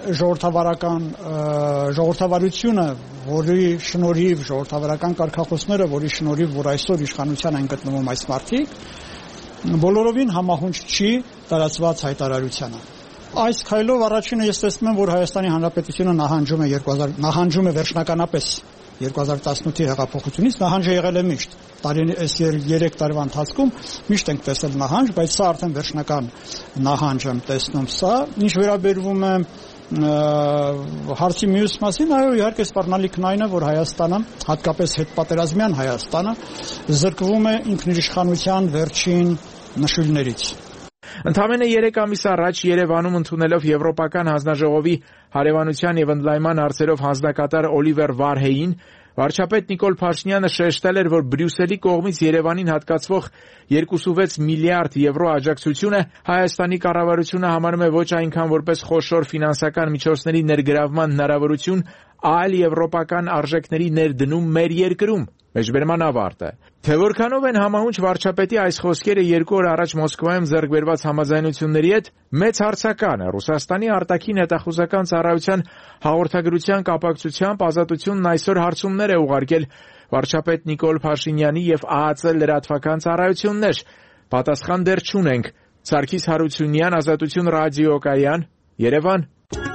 ժողովրդավարությունը, որի շնորհիվ ժողովրդավարական կարգախոսները, որի շնորհիվ որ այսօր իշխանության են գտնվում այս մարդիկ, բոլորովին համահունչ չի տարածված հայտարարությանը։ Այս քայլով առաջինը ես տեսնում եմ, որ Հայաստանի Հանրապետությունը նահանջում է վերջնականապես 2018-ի հեղափոխությունից նահանջը եղել է միշտ։ Այս 3 տարվա ընթացքում միշտ ենք տեսել նահանջ, բայց սա արդեն վերջնական նահանջ եմ տեսնում սա։ Ինչ վերաբերվում է հարցի մյուս մասին, այո, իհարկե սպառնալիքն այն է, որ Հայաստանը, հատկապես հետպատերազմյան Հայաստանը, զրկվում է ինքնիշխանության վերջին նշույլներից։ Ընդամենը 3 ամիս առաջ Երևանում ընդունելով Եվրոպական հանձնաժողովի հարևանության եւ ընդլայնման հարցերով հանձնակատար Օլիվեր Վարհեին, վարչապետ Նիկոլ Փաշինյանը շեշտել էր, որ Բրյուսելի կողմից Երևանին հատկացվող 2.6 միլիարդ եվրո աջակցությունը Հայաստանի կառավարությունը համարում է ոչ այնքան որպես խոշոր ֆինանսական միջոցների ներգրավման հնարավորություն, այլ եվրոպական արժեքների ներդնում մեր երկրում։ Մեջբերման ավարտը։ Թե որքանով են համահունչ վարչապետի այս խոսքերը 2 օր առաջ Մոսկվայում ձեռք բերված համաձայնությունների հետ, մեծ հարցական է։ Ռուսաստանի արտաքին հետախուզական ծառայության հաղորդագրության կապակցությամբ Ազատությունն այսօր հարցումներ է ուղարկել վարչապետ Նիկոլ Փաշինյանի եւ ԱԱԾ լրատվական ծառայություններ։ Պատասխան դեռ չունենք։ Սարգիս Հարությունյան, Ազատություն ռադիոկայան, Երևան։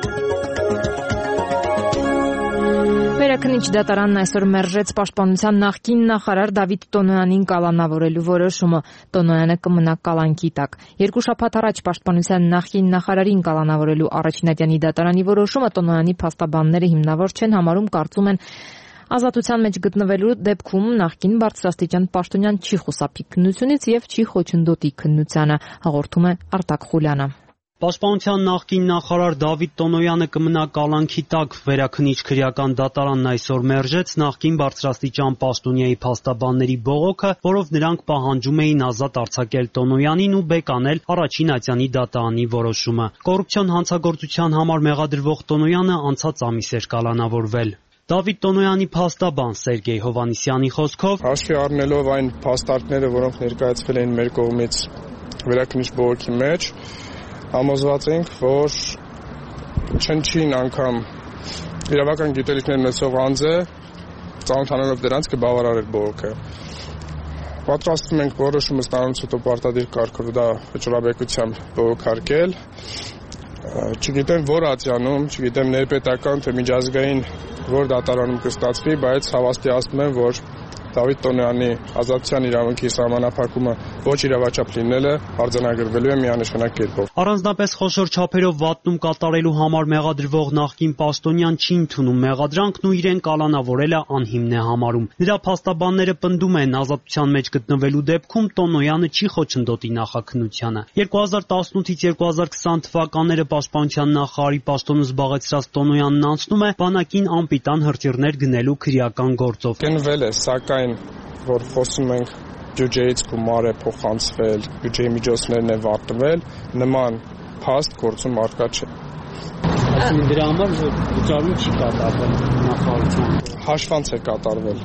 Վերաքննիչ դատարանն այսօր մերժեց պաշտպանության նախկին նախարար Դավիթ Տոնոյանին կալանավորելու որոշումը։ Տոնոյանը կմնա կալանքի տակ։ 2 շաբաթ առաջ պաշտպանության նախկին նախարարին կալանավորելու առաջնատյանի դատարանի որոշումը Տոնոյանի փաստաբանները հիմնավոր չեն համարում, կարծում են ազատության մեջ գտնվելու դեպքում նախկին բարձրաստիճան պաշտոնյան չի խուսափի քննությունից եւ չի խոչընդոտի քննությանը, հաղորդում է Արտակ Խուլյանը։ Պաշտպանության նախկին նախարար Դավիթ Տոնոյանը կմնա կալանքի տակ։ Վերաքննիչ քրեական դատարանն այսօր մերժեց նախկին բարձրաստիճան պաշտոնյայի փաստաբանների բողոքը, որով նրանք պահանջում էին ազատ արձակել Տոնոյանին ու բեկանել առաջին ատյանի դատարանի որոշումը։ Կոռուպցիոն հանցագործության համար մեղադրվող Տոնոյանը անցած ամիս էր կալանավորվել։ Դավիթ Տոնոյանի փաստաբան Սերգեյ Հովանիսյանի խոսքով հաշվի առնելով այն փաստարկները, որոնք ներկայացվել էին մեր կողմից վերաքննիչ բողոքի մեջ, համոզված ենք, որ չնչին անգամ իրավական գիտելիքներ ունեցող անձը ծանոթանալով դրանց կբավարարեր բողոքը։ Պատրաստվում ենք որոշումը ստանալուց հետո պարտադիր կարգով դա վճռաբեկությամբ բողոքարկել։ Չգիտեմ որ ատյանում, չգիտեմ ներպետական թե միջազգային որ դատարանում կստացվի, բայց հավաստիացնում եմ, որ Դավիթ Տոնոյանի ազատության իրավունքի սահմանափակումը ոչ իրավաչափ լինելը արձանագրվելու է միանշանակ կերպով։ Առանձնապես խոշոր չափերով վատնում կատարելու համար մեղադրվող նախկին պաշտոնյան չի ընդունում մեղադրանքն ու իրեն կալանավորելը անհիմն է համարում։ Նրա փաստաբանները պնդում են ազատության մեջ գտնվելու դեպքում Տոնոյանը չի խոչընդոտի նախաքննությանը։ 2018-ից 2020 թվականները պաշտպանության նախարարի պաշտոնը զբաղեցրած Տոնոյանն անցնում է բանակին անպիտան հրթիռներ գնելու քրեական գործով։ Գնվել է, սակայն որ խոսում ենք բյուջեից գումար է փոխանցվել, բյուջեի միջոցներն է վատնվել, նման փաստ գործում արկա չէ։ Այսինքն դրա համար վճարում չի կատարվել նախարարության։ Հաշվանց է կատարվել։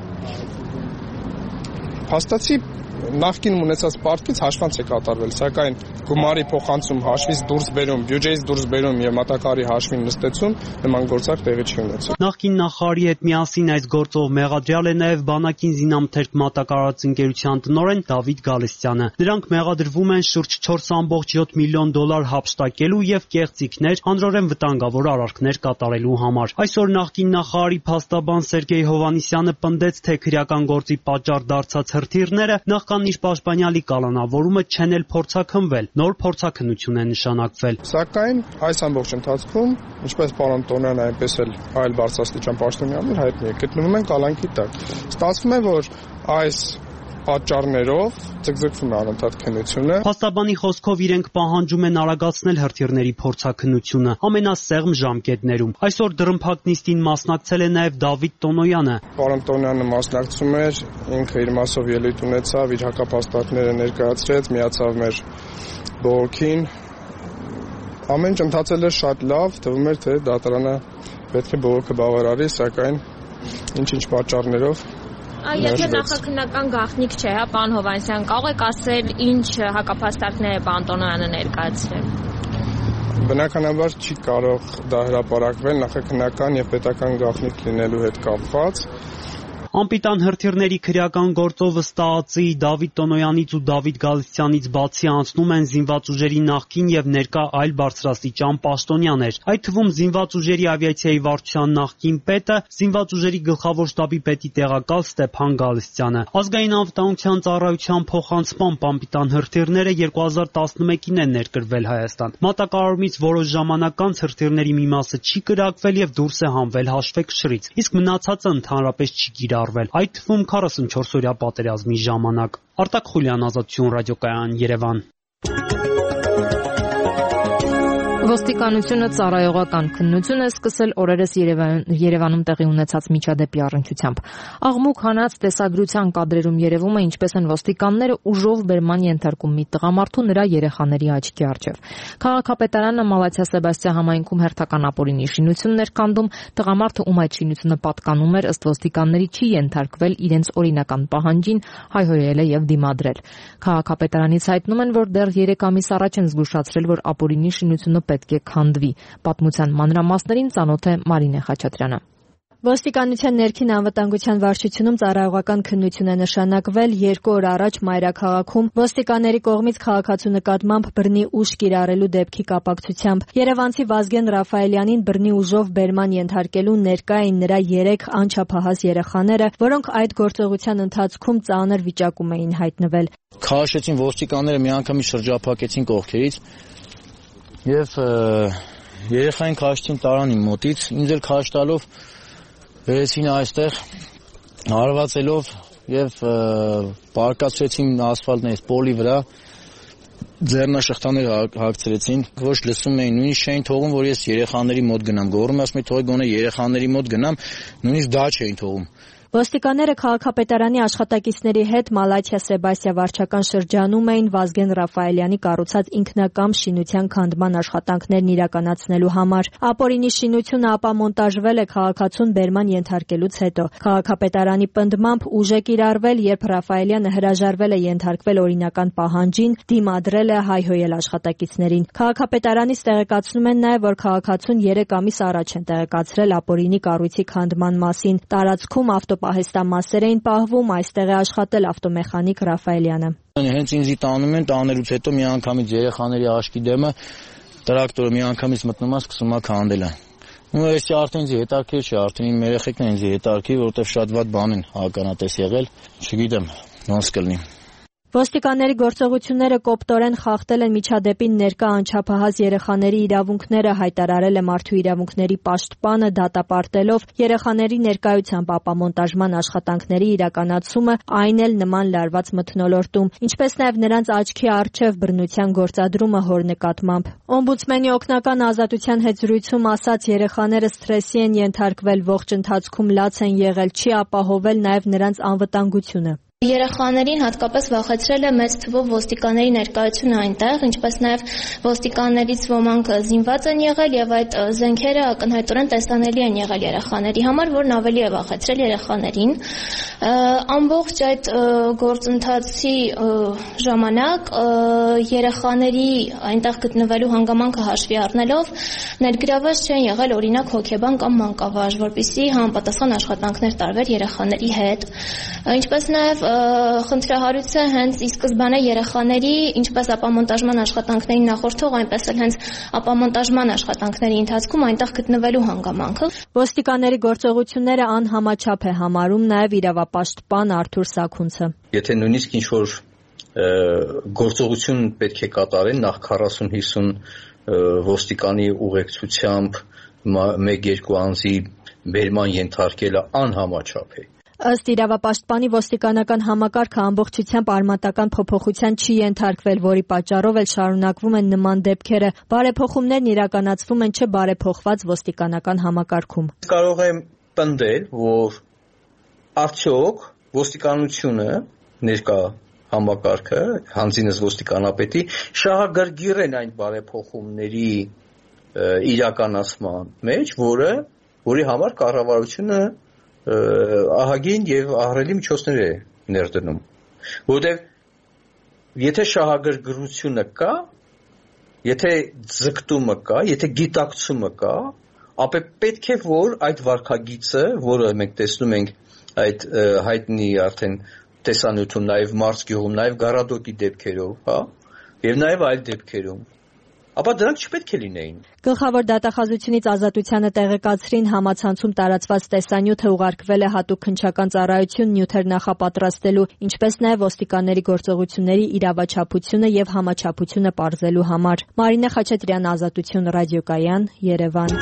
Փաստացի նախկին ունեցած պարտքից հաշվանց է կատարվել, սակայն գումարի փոխանցում, հաշվից դուրս բերում, բյուջեից դուրս բերում եւ մատակարարի հաշվին նստեցում նման գործարք տեղի չի ունեցել։ Նախկին նախարարի հետ միասին այս գործով մեղադրյալ է նաեւ բանակին զինամթերք մատակարարած ընկերության տնօրեն Դավիթ Գալստյանը։ Նրանք մեղադրվում են շուրջ 4.7 միլիոն դոլար հափշտակելու եւ կեղծիքներ, անձնորեն վտանգավոր արարքներ կատարելու համար։ Այսօր նախկին նախարարի փաստաբան Սերգեյ Հովանիսյանը պնդեց, թե քրեական գործի պատճառ դարձած հրթիռները նախքան իր պաշտպանյալի կալանավորումը չեն էլ փորձաքննվել, նոր փորձաքննություն է նշանակվել։ Սակայն այս ամբողջ ընթացքում, ինչպես պարոն Տոնոյանը, այնպես էլ այլ բարձրաստիճան պաշտոնյաներ հայտնի է, գտնվում են կալանքի տակ։ Ստացվում է, որ այս պատճառներով ձգձգվում է անընդհատ քննությունը։ Փաստաբանի խոսքով իրենք պահանջում են արագացնել հրթիռների փորձաքննությունը ամենասեղմ ժամկետներում։ Այսօր դռնփակ նիստին մասնակցել է նաև Դավիթ Տոնոյանը։ Պարոն Տոնոյանը մասնակցում էր, ինքը իր մասով ելույթ ունեցավ, իր հակապաստարկները ներկայացրեց, միացավ մեր բողոքին։ Ամեն ինչ ընթացել է շատ լավ, թվում էր, թե դատարանը պետք է բողոքը բավարարի, սակայն ինչ-ինչ պատճառներով Եթե նախաքննական գաղտնիք չէ, պարոն Հովանեսյան, կարող եք ասել ինչ հակափաստարկներ է պարոն Տոնոյանը ներկայացրել։ Բնականաբար չի կարող դա հրապարակվել նախաքննական եւ պետական գաղտնիք լինելու հետ կապված։ Անպիտան հրթիռների քրեական գործով վստահածի Դավիթ Տոնոյանից ու Դավիթ Գալստյանից բացի անցնում են զինված ուժերի նախկին եւ ներկա այլ բարձրաստիճան պաշտոնյաներ։ Այդ թվում զինված ուժերի ավիացիայի վարչության նախկին պետը, զինված ուժերի գլխավոր շտաբի պետի տեղակալ Ստեփան Գալստյանը։ Ազգային անվտանգության ծառայության փոխանցմամբ անպիտան հրթիռները 2011-ին են ներկրվել Հայաստան։ Մատակարարումից որոշ ժամանակ անց հրթիռների մի մասը չի կրակվել եւ դուրս է հանվել հաշվեկշռից, իսկ մնացածը ընդհանրապես չի կիրառվել, այդ թվում 44-օրյա պատերազմի ժամանակ։ Արտակ Խուլյան, Ազատություն ռադիոկայան, Երևան։ Ոստիկանությունը ծառայողական քննություն է սկսել օրերս Երևանում տեղի ունեցած միջադեպի առնչությամբ։ Աղմուկ հանած տեսագրության կադրերում երևում է ինչպես են ոստիկանները ուժով բերման ենթարկում մի տղամարդու նրա երեխաների աչքի առջև։ Քաղաքապետարանը Մալաթիա Սեբաստիա համայնքում հերթական ապօրինի շինություններ քանդում, տղամարդը, ում այդ շինությունը պատկանում էր, ըստ ոստիկանների չի ենթարկվել իրենց օրինական պահանջին, հայհոյել է եւ դիմադրել։ Քաղաքապետարանից հայտնում են, որ դեռ 3 ամիս առաջ են զգուշացրել, որ ապօրինի շինությունը պետք է քանդվի։ Պատմության մանրամասներին ծանոթ է Մարինե Խաչատրյանը։ Ոստիկանության ներքին անվտանգության վարչությունում ծառայողական քննություն է նշանակվել 2 օր առաջ Մայրաքաղաքում ոստիկանների կողմից քաղաքացու նկատմամբ բռնի ուժ կիրառելու դեպքի կապակցությամբ։ Երևանցի Վազգեն Ռաֆայելյանին բռնի ուժով բերման ենթարկելու ներկա էին նրա 3 անչափահաս երեխաները, որոնք այդ գործողության ընթացքում ծանր վիճակում էին հայտնվել։ Քաշեցին ոստիկանները միանգամից շրջափակեցին կողքերից եւ երեխային քաշեցին տարան իմ մոտից, ինձ էլ քաշ տալով վերեցին այստեղ հարվածելով եւ պարկացրեցին ասֆալտներից պոլի վրա, ձեռնաշղթաներ հագցրեցին, ոչ լսում էին, նույնիսկ չէին թողում, որ ես երեխաների մոտ գնամ, գոռում ասում եմ թողի գոնե երեխաների մոտ գնամ, նույնիսկ դա չէին թողում։ Ոստիկանները քաղաքապետարանի աշխատակիցների հետ Մալաթիա Սեբաստիա վարչական շրջանում էին Վազգեն Ռաֆայելյանի կառուցած ինքնակամ շինության քանդման աշխատանքներն իրականացնելու համար։ Ապօրինի շինությունը ապամոնտաժվել է քաղաքացուն բերման ենթարկելուց հետո։ Քաղաքապետարանի պնդմամբ ուժ է կիրառվել, երբ Ռաֆայելյանը հրաժարվել է ենթարկվել օրինական պահանջին, դիմադրել է, հայհոյել աշխատակիցներին։ Քաղաքապետարանից տեղեկացնում են նաև, որ քաղաքացուն 3 ամիս առաջ են տեղեկացրել ապօրինի կառույցի քանդման մասին։ Տարածքում պահեստամասեր էին պահվում, այստեղ է աշխատել ավտոմեխանիկ Ռաֆայելյանը։ Հենց ինձի տանում են, տաներուց հետո միանգամից երեխաների աչքի դեմը տրակտորը միանգամից մտնում է, սկսում է քանդել։ Ու էսի արդեն ինձ հետաքրքիր չէ, արդեն իմ երեխեքն են ինձ հետաքրքիր, որովհետև շատ վատ բան են ականատես եղել, չգիտեմ, ոնց կլինի։ Ոստիկանների գործողությունները կոպտորեն խախտել են միջադեպին ներկա անչափահաս երեխաների իրավունքները, հայտարարել է Մարդու իրավունքների պաշտպանը, դատապարտելով երեխաների ներկայությամբ ապամոնտաժման աշխատանքների իրականացումը, այն էլ նման լարված մթնոլորտում, ինչպես նաև նրանց աչքի առջև բռնության գործադրումը հոր նկատմամբ։ Օմբուդսմենի օգնական Ազատության հետ զրույցում ասաց, երեխաները սթրեսի են ենթարկվել, ողջ ընթացքում լաց են եղել, չի ապահովել նաև նրանց անվտանգությունը։ Երեխաներին հատկապես վախեցրել է մեծ թվով ոստիկանների ներկայությունը այնտեղ, ինչպես նաև ոստիկաններից ոմանք զինված են եղել եւ այդ զենքերը ակնհայտորեն տեսանելի են եղել երեխաների համար, որն ավելի է վախեցրել երեխաներին։ Ամբողջ այդ գործընթացի ժամանակ երեխաների այնտեղ գտնվելու հանգամանքը հաշվի առնելով ներգրավված չեն եղել օրինակ հոգեբան կամ մանկավարժ, որպեսզի համապատասխան աշխատանքներ տարվեր երեխաների հետ, ինչպես նաև խնդրահարույց է հենց ի սկզբանե երեխաների ինչպես ապամոնտաժման աշխատանքներին նախորդող, այնպես էլ հենց ապամոնտաժման աշխատանքների ընթացքում այնտեղ գտնվելու հանգամանքը։ Ոստիկանների գործողությունները անհամաչափ է համարում նաև իրավապաշտպան Արթուր Սաքունցը։ Եթե նույնիսկ ինչ-որ գործողություն պետք է կատարեն նախ 40-50 ոստիկանի ուղեկցությամբ 1-2 անձի բերման ենթարկելը անհամաչափ է։ Ըստ իրավապաշտպանի ոստիկանական համակարգը ամբողջությամբ արմատական փոփոխության չի ենթարկվել, որի պատճառով էլ շարունակվում են նման դեպքերը։ Բարեփոխումներն իրականացվում են չբարեփոխված ոստիկանական համակարգում։ Կարող եմ պնդել, որ արդյոք ոստիկանությունը ներկա համակարգը, հանձինս ոստիկանապետի, շահագրգիռ են այն բարեփոխումների իրականացման մեջ, որի համար կառավարությունը ահագին եւ ահռելի միջոցներ է ներդնում, որովհետեւ եթե շահագրգռությունը կա, եթե ձգտումը կա, եթե գիտակցումը կա, ապա պետք է որ այդ վարքագիծը, որը մենք տեսնում ենք այդ հայտնի արդեն տեսանյութում, նաև Մարսկյուղում, նաև Գարադոտի դեպքերով, հա, եւ նաև այլ դեպքերում, ապա դրանք չպետք է լինեին։ Գլխավոր դատախազությունից ազատությանը տեղեկացրին համացանցում տարածված տեսանյութը ուղարկվել է հատուկ քննչական ծառայություն նյութեր նախապատրաստելու, ինչպես նաև ոստիկանների գործողությունների իրավաչափությունը եւ համաչափությունը պարզելու համար։ Մարինե Խաչատրյան, Ազատություն ռադիոկայան, Երևան։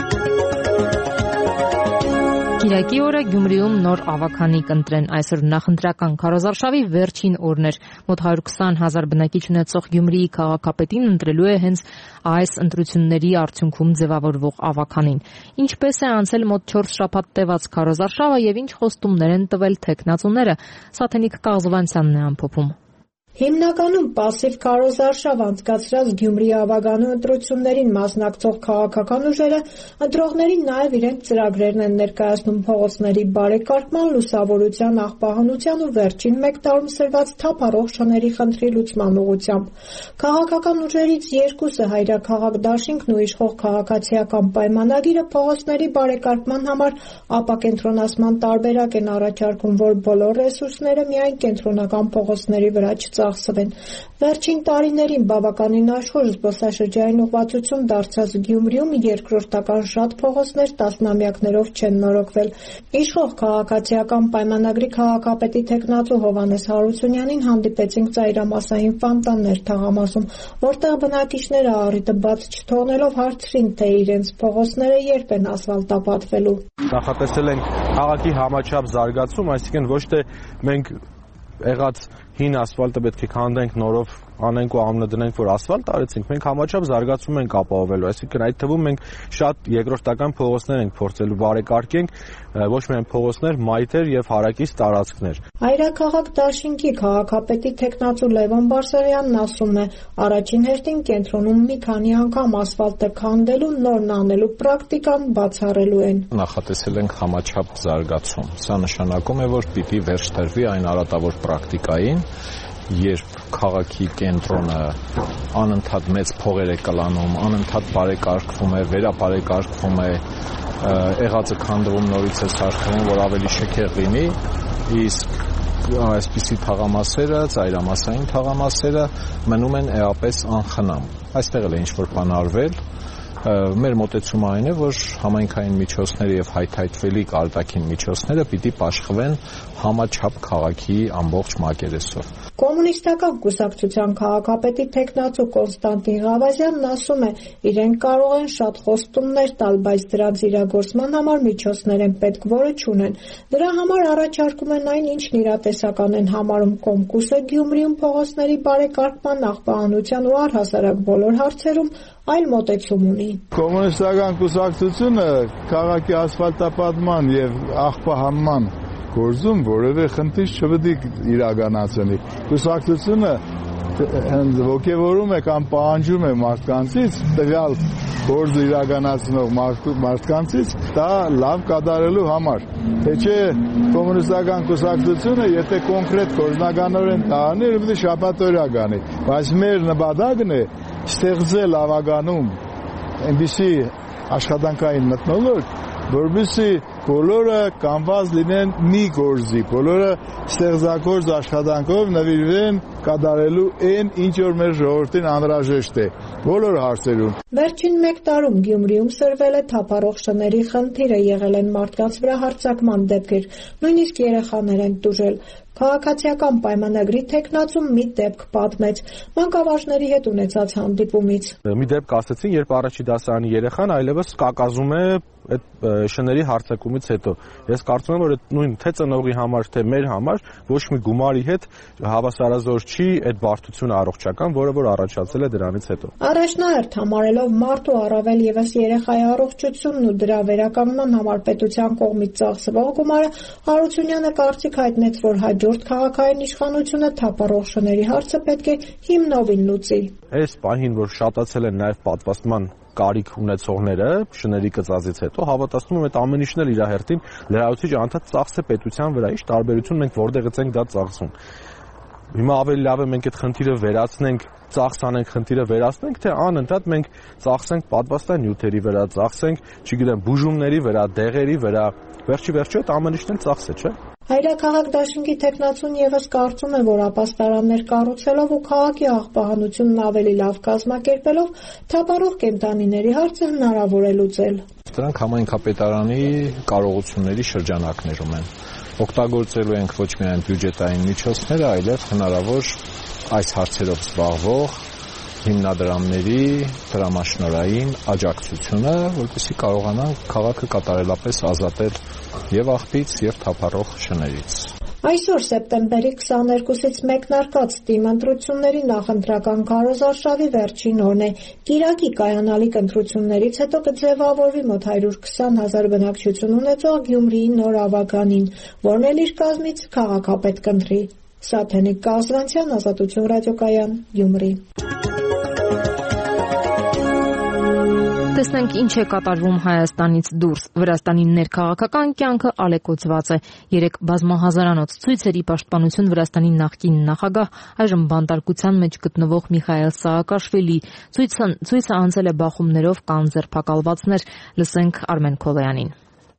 Կիրակի օրը Գյումրիում նոր ավագանի կընտրեն։ Այսօր նախընտրական քարոզարշավի վերջին օրն էր։ Մոտ 120,000 բնակիչ ունեցող Գյումրիի քաղաքապետին ընտրելու է հենց այս ընտրությունների արդյունքում ձևավորվող ավագանին։ Ինչպես է անցել մոտ 4 շաբաթ տևած քարոզարշավը եւ ինչ խոստումներ են տվել թեկնածուները, Սաթենիկ Կաղզովանցյանն է ամփոփում։ Հիմնականում պասիվ քարոզարշավ անցկացրած Գյումրիի ավագանու ընտրություններին մասնակցող քաղաքական ուժերը ընտրողներին նաև իրենց ծրագրերն են ներկայացնում փողոցների բարեկարգման, լուսավորության, աղբահանության ու վերջին մեկ տարում սրված թափառող շների խնդրի լուծման ուղղությամբ։ Քաղաքական ուժերից երկուսը հայրաքաղաք դաշինքն ու իշխող քաղաքացիական պայմանագիրը փողոցների բարեկարգման համար ապակենտրոնացման տարբերակ են առաջարկում, որ բոլոր ռեսուրսները միայն կենտրոնական փողոցների վրա ծախսվեն։ Վերջին տարիներին բավականին աշխույժ զբոսաշրջային ուղղվածություն դարձած Գյումրիում երկրորդական շատ փողոցներ տասնամյակներով չեն նորոգվել։ Իշխող քաղաքացիական պայմանագրի քաղաքապետի թեկնածու Հովհաննես Հարությունյանին հանդիպեցինք ծայրամասային Ֆանտաններ թաղամասում, որտեղ բնակիչները առիթը բաց չթողնելով հարցրին, թե իրենց փողոցները երբ են ասֆալտապատվելու։ Նախատեսել ենք քաղաքի համաչափ զարգացում, այսինքն ոչ թե մենք եղած հին ասֆալտը պետք է քանդենք, նորով անենք ու ամնը դնենք, որ ասֆալտ արեցինք, մենք համաչափ զարգացում ենք ապահովելու, այսինքն այդ թվում մենք շատ երկրորդական փողոցներ ենք փորձելու բարեկարգենք, ոչ միայն փողոցներ, մայթեր եւ հարակից տարածքներ։ Հայրաքաղաք դաշինքի քաղաքապետի թեկնածու Լևոն Բարսեղյանն ասում է, առաջին հերթին կենտրոնում մի քանի անգամ ասֆալտը քանդելու, նորն անելու պրակտիկան բացառելու են։ Նախատեսել ենք համաչափ զարգացում։ Սա նշանակում է, որ պիտի վերջ տրվի այն արատավոր պրակտիկային, երբ քաղաքի կենտրոնը անընդհատ մեծ փողեր է կլանում, անընդհատ բարեկարգվում է, վերաբարեկարգվում է, եղածը քանդվում, նորից է սարքվում, որ ավելի շքեղ լինի, իսկ այսպիսի թաղամասերը, ծայրամասային թաղամասերը մնում են էապես անխնամ։ Այստեղ էլ է ինչ-որ բան արվել։ Մեր մոտեցումը այն է, որ համայնքային միջոցները եւ հայթայթվելիք արտաքին միջոցները պիտի պաշխվեն համաչափ քաղաքի ամբողջ մակերեսով։ Կոմունիստական կուսակցության քաղաքապետի թեկնածու Կոնստանտին Ղավազյանն ասում է, իրենք կարող են շատ խոստումներ տալ, բայց դրանց իրագործման համար միջոցներ են պետք, որը չունեն։ Դրա համար առաջարկում են այն, ինչն իրատեսական են համարում Կոմկուսը Գյումրիում փողոցների բարեկարգման, աղբահանության ու առհասարակ բոլոր հարցերում այլ մոտեցում ունի։ Կոմունիստական կուսակցությունը քաղաքի ասֆալտապատման եւ աղբահանման գործում որևէ խնդիր չպետք է իրականացնի։ Կուսակցությունը ոգևորում է կամ պահանջում է մարդկանցից, տվյալ գործը իրականացնող մարդկանցից դա լավ կատարելու համար։ Թե չէ կոմունիստական կուսակցությունը եթե կոնկրետ գործնականորեն տանի, պետք է շաբաթօրյա գանի, բայց մեր նպատակն է ստեղծել ավագանում այնպիսի աշխատանքային մթնոլորտ, որպեսզի բոլորը կանված լինեն մի գործի, բոլորը ստեղծագործ աշխատանքով նվիրվեն կատարելու այն, ինչ որ մեր ժողովրդին անհրաժեշտ է բոլոր հարցերում։ Վերջին մեկ տարում Գյումրիում սրվել է թափառող շների խնդիրը, եղել են մարդկանց վրա հարձակման դեպքեր, նույնիսկ երեխաներ են տուժել։ Քաղաքացիական պայմանագրի թեկնածում մի դեպք պատմեց մանկավարժների հետ ունեցած հանդիպումից։ Մի դեպք ասեցին, երբ առաջի դասարանի երեխան այլևս կակազում է այդ շների հարձակումից հետո։ Ես կարծում եմ, որ այդ նույն թե ծնողի համար, թե մեր համար ոչ մի գումարի հետ հավասարազոր չի այդ բարդությունը առողջական, որը որ առաջացել է դրանից հետո։ Առաջնահերթ համարելով մարդու առավել եւս երեխայի առողջությունն ու դրա վերականգնման համար պետության կողմից ծախսվող գումարը, Հարությունյանը կարծիք հայտնեց, որ հաջորդ քաղաքային իշխանությունը թափառող շների հարցը պետք է հիմնովին լուծի։ Այս պահին, որ շատացել են նաև պատվաստման կարիք ունեցողները շների կծածից հետո հավատացնում եմ այդ ամեն ինչն էլ իր հերթին լրացուցիչ անդադ ծախս է պետության վրա, ի տարբերություն մենք որտեղից ենք դա ծախսում։ Հիմա ավելի լավ է մենք այդ խնդիրը վերացնենք, ծախսանենք, խնդիրը վերացնենք, թե անընդհատ մենք ծախսենք պատվաստանյութերի վրա, ծախսենք, չգիտեմ, բուժումների վրա, դեղերի վրա, վերջի այդ ամեն ինչն էլ ծախս է, չէ՞։ Հայրաքաղաք դաշինքի տեխնացուն եւս կարծում է, որ ապաստարաններ կառուցելով ու քաղաքի աղբահանությունն ավելի լավ կազմակերպելով թափառող կենդանիների հարցը հնարավոր է լուծել։ Դրանք համայնքապետարանի կարողությունների շրջանակներում են։ Օգտագործելու ենք ոչ միայն բյուջետային միջոցները, այլև հնարավոր այս հարցերով զբաղվող հիմնադրամների դրամաշնորհային աջակցությունը, որպեսզի կարողանան քաղաքը կատարելապես ազատել եւ աղբից եւ թափառող շներից։ Այսօր սեպտեմբերի 22-ից մեկնարկած ՏԻՄ ընտրությունների նախընտրական քարոզարշավի վերջին օրն է։ Կիրակի կայանալիք ընտրություններից հետո կձևավորվի մոտ 120,000 բնակչություն ունեցող Գյումրիի նոր ավագանին, որն էլ իր կազմից քաղաքապետ կընտրի։ Սաթենիկ Կազրանցյան, Ազատություն ռադիոկայան, Գյումրի։ Տեսնենք ինչ է կատարվում Հայաստանից դուրս։ Վրաստանի ներքաղաքական կյանքը ալեկոծված է։ 3 բազմահազարանոց ցույցերի պաշտպանություն Վրաստանի նախկին նախագահ, այժմ բանտարկության մեջ գտնվող Միխայել Սաակաշվիլի ցույցը անցել է բախումներով, կան ձերբակալվածներ։ Լսենք Արմեն Քոլոյանին։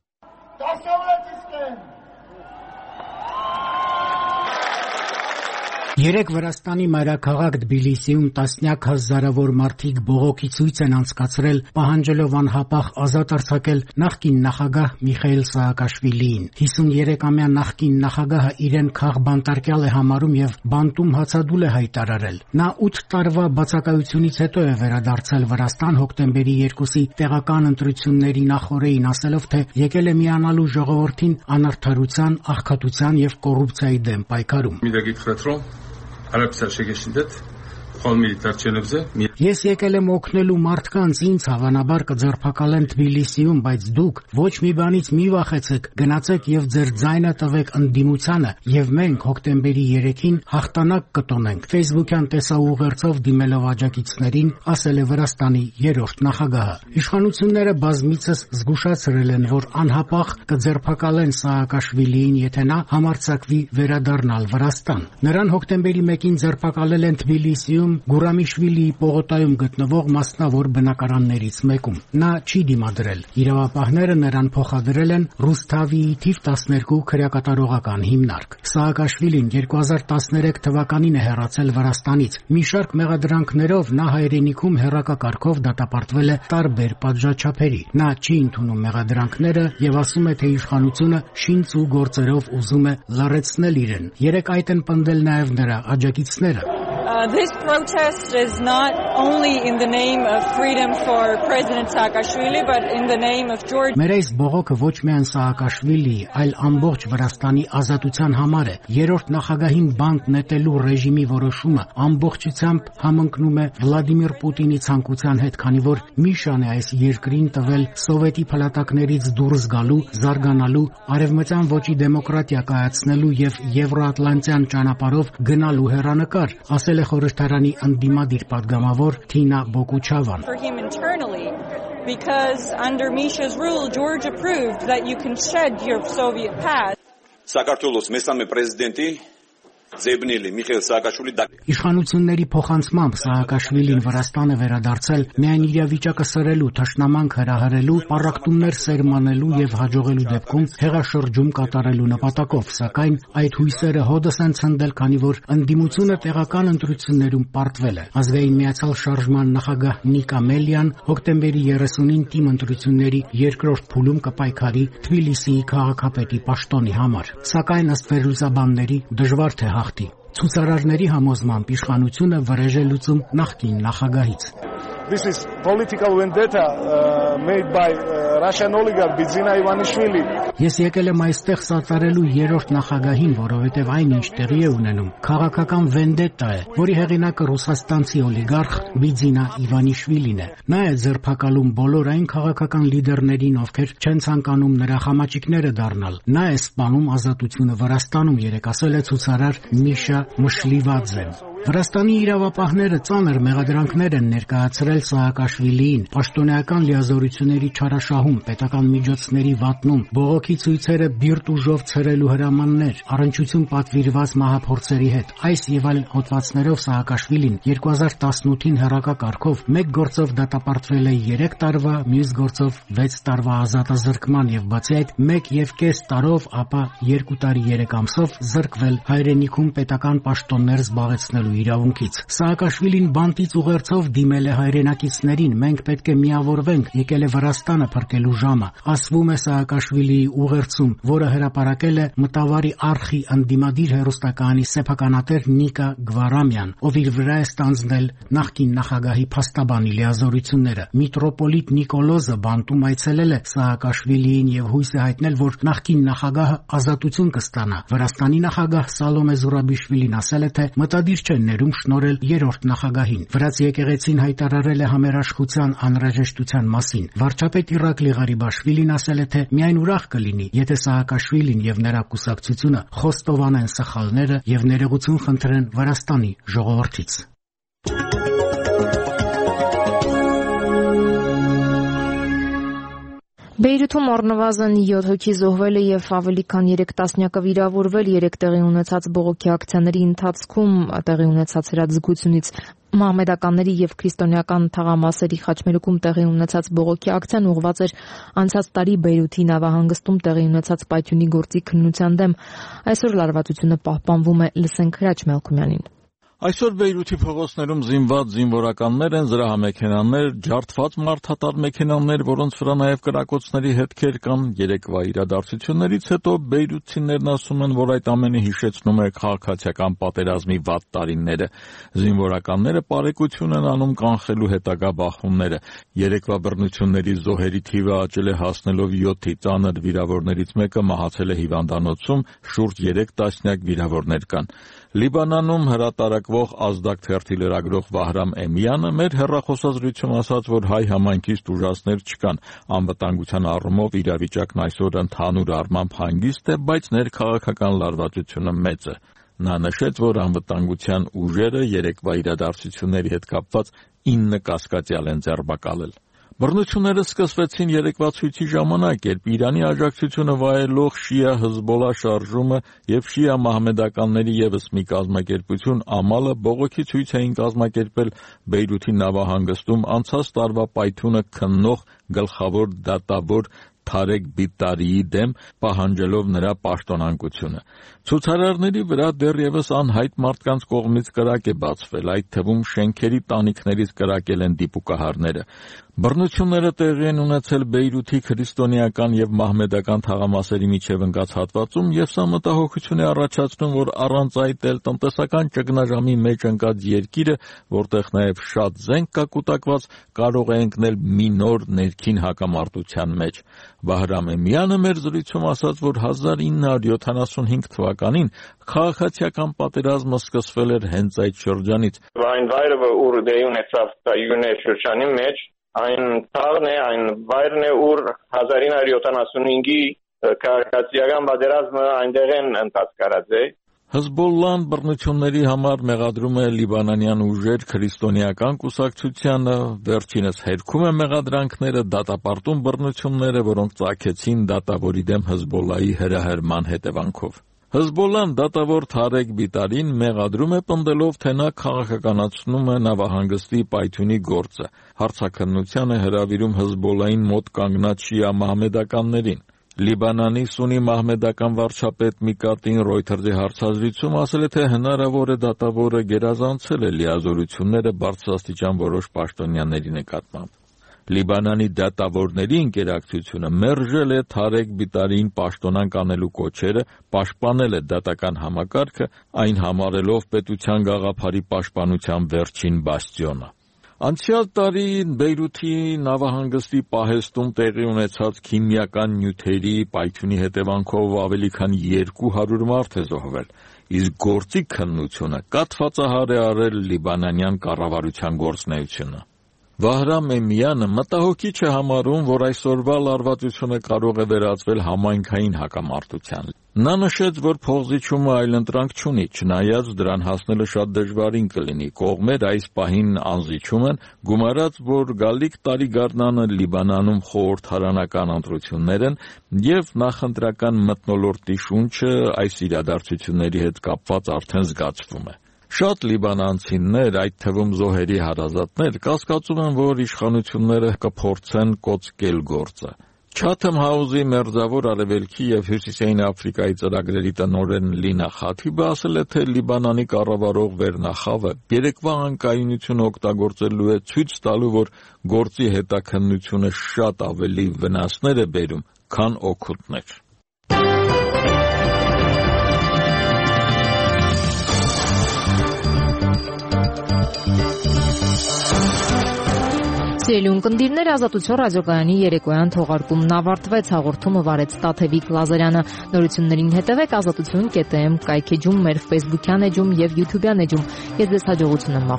Երեք Վրաստանի մայրաքաղաք Թբիլիսիում տասնյակ հազարավոր մարդիկ բողոքի ցույց են անցկացրել, պահանջելով անհապաղ ազատ արձակել նախկին նախագահ Միխայել Սաակաշվիլիին։ 53-ամյա նախկին նախագահը իրեն քաղբանտարկյալ է համարում եւ բանտում հացադուլ է հայտարարել։ Նա 8 տարվա բացակայությունից հետո է վերադարձել Վրաստան հոկտեմբերի 2-ի տեղական ընտրությունների նախօրեին, ասելով, թե եկել է միանալու ժողովրդին անարդարության, աղքատության եւ կոռուպցիայի դեմ պայքարում։ Ես եկել եմ օգնելու մարդկանց, ինձ հավանաբար կձերբակալեն Թբիլիսիում, բայց դուք ոչ մի բանից մի վախեցեք, գնացեք եւ ձեր ձայնը տվեք ընդդիմությանը, եւ մենք հոկտեմբերի 3-ին հաղթանակ կտոնենք։ Facebook-յան տեսաուղերձով դիմելով աջակիցներին, ասել է Վրաստանի 3-րդ նախագահը։ Իշխանությունները բազմիցս զգուշացրել են, որ անհապաղ կձերբակալեն Սաակաշվիլիին, եթե նա համարձակվի վերադառնալ Վրաստան։ Նրան հոկտեմբերի 1-ին ձերբակալել են Թբիլիսիում Գուրամիշվիլիի պողոտայում գտնվող մասնավոր բնակարաններից մեկում։ Նա չի դիմադրել։ Իրավապահները նրան փոխադրել են Ռուսթավիի թիվ 12 քրեակատարողական հիմնարկ։ Սաակաշվիլին 2013 թվականին է հեռացել Վրաստանից։ Մի շարք մեղադրանքներով նա հայրենիքում հեռակակարգով դատապարտվել է տարբեր պատժաչափերի։ Նա չի ընդունում մեղադրանքները եւ ասում է, թե իշխանությունը շինծ ու գործերով ուզում է լարեցնել իրեն։ Երեք այդ են պնդել նաեւ նրա աջակիցները։ This protest is not only in the name of freedom for President Saakashvili, but in the name of Georgia. Մեր այս բողոքը ոչ միայն Սաակաշվիլի, այլ ամբողջ Վրաստանի ազատության համար է։ Երրորդ նախագահին բանտ նետելու ռեժիմի որոշումը ամբողջությամբ համընկնում է Վլադիմիր Պուտինի ցանկության հետ, քանի որ Միշան է այս երկրին տվել սովետի փլատակներից դուրս գալու, զարգանալու, արևմտյան ոճի դեմոկրատիա կայացնելու եւ եվրոատլանտյան ճանապարհով գնալու հեռանկար, ասել է խորհրդարանի ընդդիմադիր падգամավոր Թինա Բոկուչավան։ Because under Misha's rule, Georgia proved that you can shed your Soviet past. Საქართველოს მესამე პრეზიდენტი Ձեբնիլի Միխայել Սաակաշվիլի Իշխանությունների փոխանցմամբ Սաակաշվիլին Վրաստան է վերադարձել միայն իրավիճակը սրելու, թշնամանք հրահրելու, պառակտումներ սերմանելու եւ հաջողելու դեպքում հեղաշրջում կատարելու նպատակով, սակայն այդ հույսերը հոդս են ցնդել, քանի որ ընդդիմությունը տեղական ընտրություններում պարտվել է։ Ազգային միացյալ շարժման նախագահ Նիկա Մելյան հոկտեմբերի 30-ին ՏԻՄ ընտրությունների երկրորդ փուլում կպայքարի Թբիլիսիի քաղաքապետի պաշտոնի համար, սակայն ըստ վերլուծաբանների դժվար թե հաղթի։ Ցուցարարների համոզմամբ իշխանությունը վրեժ է լուծում նախկին նախագահից։ This is political vendetta made by Russian oligarch Bidzina Ivanishvili. Ես եկել եմ այստեղ սատարելու երրորդ նախագահին, որովհետև այն ինչ տեղի է ունենում, քաղաքական վենդետա է, որի հեղինակը ռուսաստանցի օլիգարխ Բիձինա Իվանիշվիլին է։ Նա է ձերբակալում բոլոր այն քաղաքական լիդերներին, ովքեր չեն ցանկանում նրա խամաճիկները դառնալ։ Նա է սպանում ազատությունը Վրաստանում, երեք ասել է ցուցարար Միշա Մշլիվաձեն։ Վրաստանի իրավապահները ծանր մեղադրանքներ են ներկայացրել Սաակաշվիլիին, պաշտոնեական լիազորությունների չարաշահում, պետական միջոցների վատնում, բողոքի ցույցերը բիրտ ուժով ցրելու հրամաններ, առնչություն պատվիրված մահափորձերի հետ։ Այս եւ այլ հոդվածներով Սաակաշվիլին 2018-ին հեռակա կարգով մեկ գործով դատապարտվել է 3 տարվա, մյուս գործով 6 տարվա ազատազրկման եւ բացի այդ 1.5 տարով, ապա 2 տարի 3 ամսով զրկվել հայրենիքում պետական պաշտոններ զբաղեցնելու իրավունքից։ Սաակաշվիլին բանտից ուղերձով դիմել է հայրենակիցներին. մենք պետք է միավորվենք, եկել է Վրաստանը փրկելու ժամը, ասվում է Սաակաշվիլիի ուղերձում, որը հրապարակել է Մտավարի արխի ընդդիմադիր հեռուստակայանի սեփականատեր Նիկա Գվարամյան, ով իր վրա է ստանձնել նախկին նախագահի փաստաբանի լիազորությունները։ Միտրոպոլիտ Նիկոլոզը բանտում այցելել է Սաակաշվիլիին եւ հույս է հայտնել, որ նախկին նախագահը ազատություն կստանա։ Վրաստանի նախագահ Սալոմե Զուրաբիշվիլին ասել է, թե մտադիր չէ ներում շնորհել երրորդ նախագահին։ Վրաց եկեղեցին հայտարարել է համերաշխության անհրաժեշտության մասին։ Վարչապետ Իրակլի Ղարիբաշվիլին ասել է, թե միայն ուրախ կլինի, եթե Սաակաշվիլին եւ նրա կուսակցությունը խոստովանեն սխալները եւ ներողություն խնդրեն Վրաստանի ժողովրդից։ Բեյրութում առնվազն 7 հոգի զոհվել է եւ ավելի քան 3 տասնյակը վիրավորվել 3 տեղի ունեցած բողոքի ակցիաների ընթացքում տեղի ունեցած հրաձգությունից մահմեդականների եւ քրիստոնեական թաղամասերի խաչմերուկում տեղի ունեցած բողոքի ակցիան ուղղված էր անցած տարի Բեյրութի նավահանգստում տեղի ունեցած պայթյունի գործի քննության դեմ։ Այսօր լարվածությունը պահպանվում է, լսենք Հրաչ Մելքումյանին։ Այսօր Բեյրութի փողոցներում զինված զինվորականներ են, զրահամեքենաներ, ջարդված մարդատար մեքենաներ, որոնց վրա նաև կրակոցների հետքեր կան։ Երեկվա իրադարձություններից հետո բեյրութցիներն ասում են, որ այդ ամենը հիշեցնում է քաղաքացիական պատերազմի վատ տարիները։ Զինվորականները պարեկություն են անում կանխելու հետագա բախումները։ Երեկվա բռնությունների զոհերի թիվը աճել է հասնելով 7-ի, ծանր վիրավորներից մեկը մահացել է հիվանդանոցում, շուրջ 3 տասնյակ վիրավորներ կան։ Լիբանանում հրատարակվող Ազդակ թերթի լրագրող Վահրամ Էմյանը մեր հեռախոսազրույցում ասաց, որ հայ համայնքից տուժածներ չկան։ Անվտանգության առումով իրավիճակն այսօր ընդհանուր առմամբ հանգիստ է, բայց ներքաղաքական լարվածությունը մեծ է։ Նա նշեց, որ անվտանգության ուժերը երեկվա իրադարձությունների հետ կապված 9 կասկածյալ են ձերբակալել։ Բռնությունները սկսվեցին երեկվա ցույցի ժամանակ, երբ Իրանի աջակցությունը վայելող շիա Հզբոլլա շարժումը եւ շիա մահմեդականների եւս մի կազմակերպություն Ամալը բողոքի ցույց էին կազմակերպել Բեյրութի նավահանգստում անցած տարվա պայթյունը քննող գլխավոր դատավոր Թարեկ Բիտարիի դեմ, պահանջելով նրա պաշտոնանկությունը։ Ցուցարարների վրա դեռևս անհայտ մարդկանց կողմից կրակ է բացվել, այդ թվում շենքերի տանիքներից կրակել են դիպուկահարները։ Բռնությունները տեղի են ունեցել Բեյրութի քրիստոնեական եւ մահմեդական թաղամասերի միջև ընկած հատվածում եւ սա մտահոգություն է առաջացնում, որ առանց այդ էլ տնտեսական ճգնաժամի մեջ ընկած երկիրը, որտեղ նաեւ շատ զենք կա կուտակված, կարող է ընկնել մի նոր ներքին հակամարտության մեջ։ Վահրամ Էմյանը մեր զրույցում ասաց, որ 1975 թվականին քաղաքացիական պատերազմը սկսվել էր հենց այդ շրջանից։ Այն վայրը, որ դեպի ունեցավ իյունի շրջանի մեջ, այն տաղն է, այն վայրն է, ուր 1975-ի քաղաքացիական պատերազմը այնտեղ են ընթացկարած է։ Հզբոլլան բռնությունների համար մեղադրում է լիբանանյան ուժեր քրիստոնեական կուսակցությանը, վերջինս հերքում է մեղադրանքները, դատապարտում բռնությունները, որոնք ծագեցին դատավորի դեմ Հզբոլլայի հրահրման հետևանքով։ Հզբոլլան դատավոր Թարեկ Բիտարին մեղադրում է պնդելով, թե նա քաղաքականացնում է նավահանգստի պայթյունի գործը։ Հարցաքննության է հրավիրում Հզբոլլային մոտ կանգնած շիա մահմեդականներին։ Լիբանանի Սունի մահմեդական վարչապետ Միկատին Ռոյթերզի հարցազրույցում ասել է, թե հնարավոր է դատավորը գերազանցել է լիազորությունները բարձրաստիճան որոշ պաշտոնյաների նկատմամբ։ Լիբանանի դատավորների ինտերակցիությունը մերժել է Թարեկ Բիտարին պաշտոնանկ անելու կոչերը, պաշտպանել է դատական համակարգը, այն համարելով պետության գաղափարի պաշտպանության վերջին բաստիոնը։ Անցյալ տարի Բեյրութի նավահանգստի պահեստում տեղի ունեցած քիմիական նյութերի պայթյունի հետևանքով ավելի քան 200 մարդ է զոհվել, իսկ գործի քննությունը կաթվածահար է արել լիբանանյան կառավարության գործունեությունը։ Վահրամ Էմյանը մտահոգիչ է համարում, որ այսօրվա լարվածությունը կարող է վերածվել համայնքային հակամարտության։ Նա նշեց, որ փողզիչումը այլընտրանք չունի, չնայած դրան հասնելը շատ դժվարին կլինի։ Կողմեր այս պահին անզիջում են, գումարած, որ գալիք տարի գարնանը Լիբանանում խորհրդարանական ընտրություններ են եւ նախընտրական մթնոլորտի շունչը այս իրադարձությունների հետ կապված արդեն զգացվում է։ Շատ լիբանանցիներ, այդ թվում զոհերի հարազատներ, կասկածում են, որ իշխանությունները կփորձեն կոծկել գործը։ Chatham House-ի մերձավոր արևելքի եւ հյուսիսային Աֆրիկայի ծրագրերի տնօրեն Լինա Խաթիբը ասել է, թե Լիբանանի կառավարող վերնախավը երեկվա անկայունությունը օգտագործելու է ցույց տալու, որ գործի հետաքննությունը շատ ավելի վնասներ է բերում, քան օգուտներ։ Սիրելի ունկնդիրներ, Ազատություն ռադիոկայանի երեկոյան թողարկումն ավարտվեց, հաղորդումը վարեց Տաթևիկ Լազարյանը։ Նորություններին հետևեք azatutun.am կայքեջում, մեր Facebook-յան էջում եւ YouTube-յան էջում։ Ես ձեզ հաջողություն եմ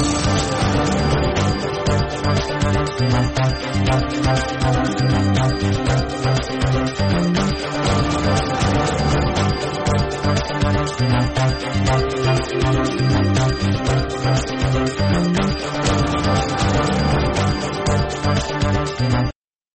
մաղթում։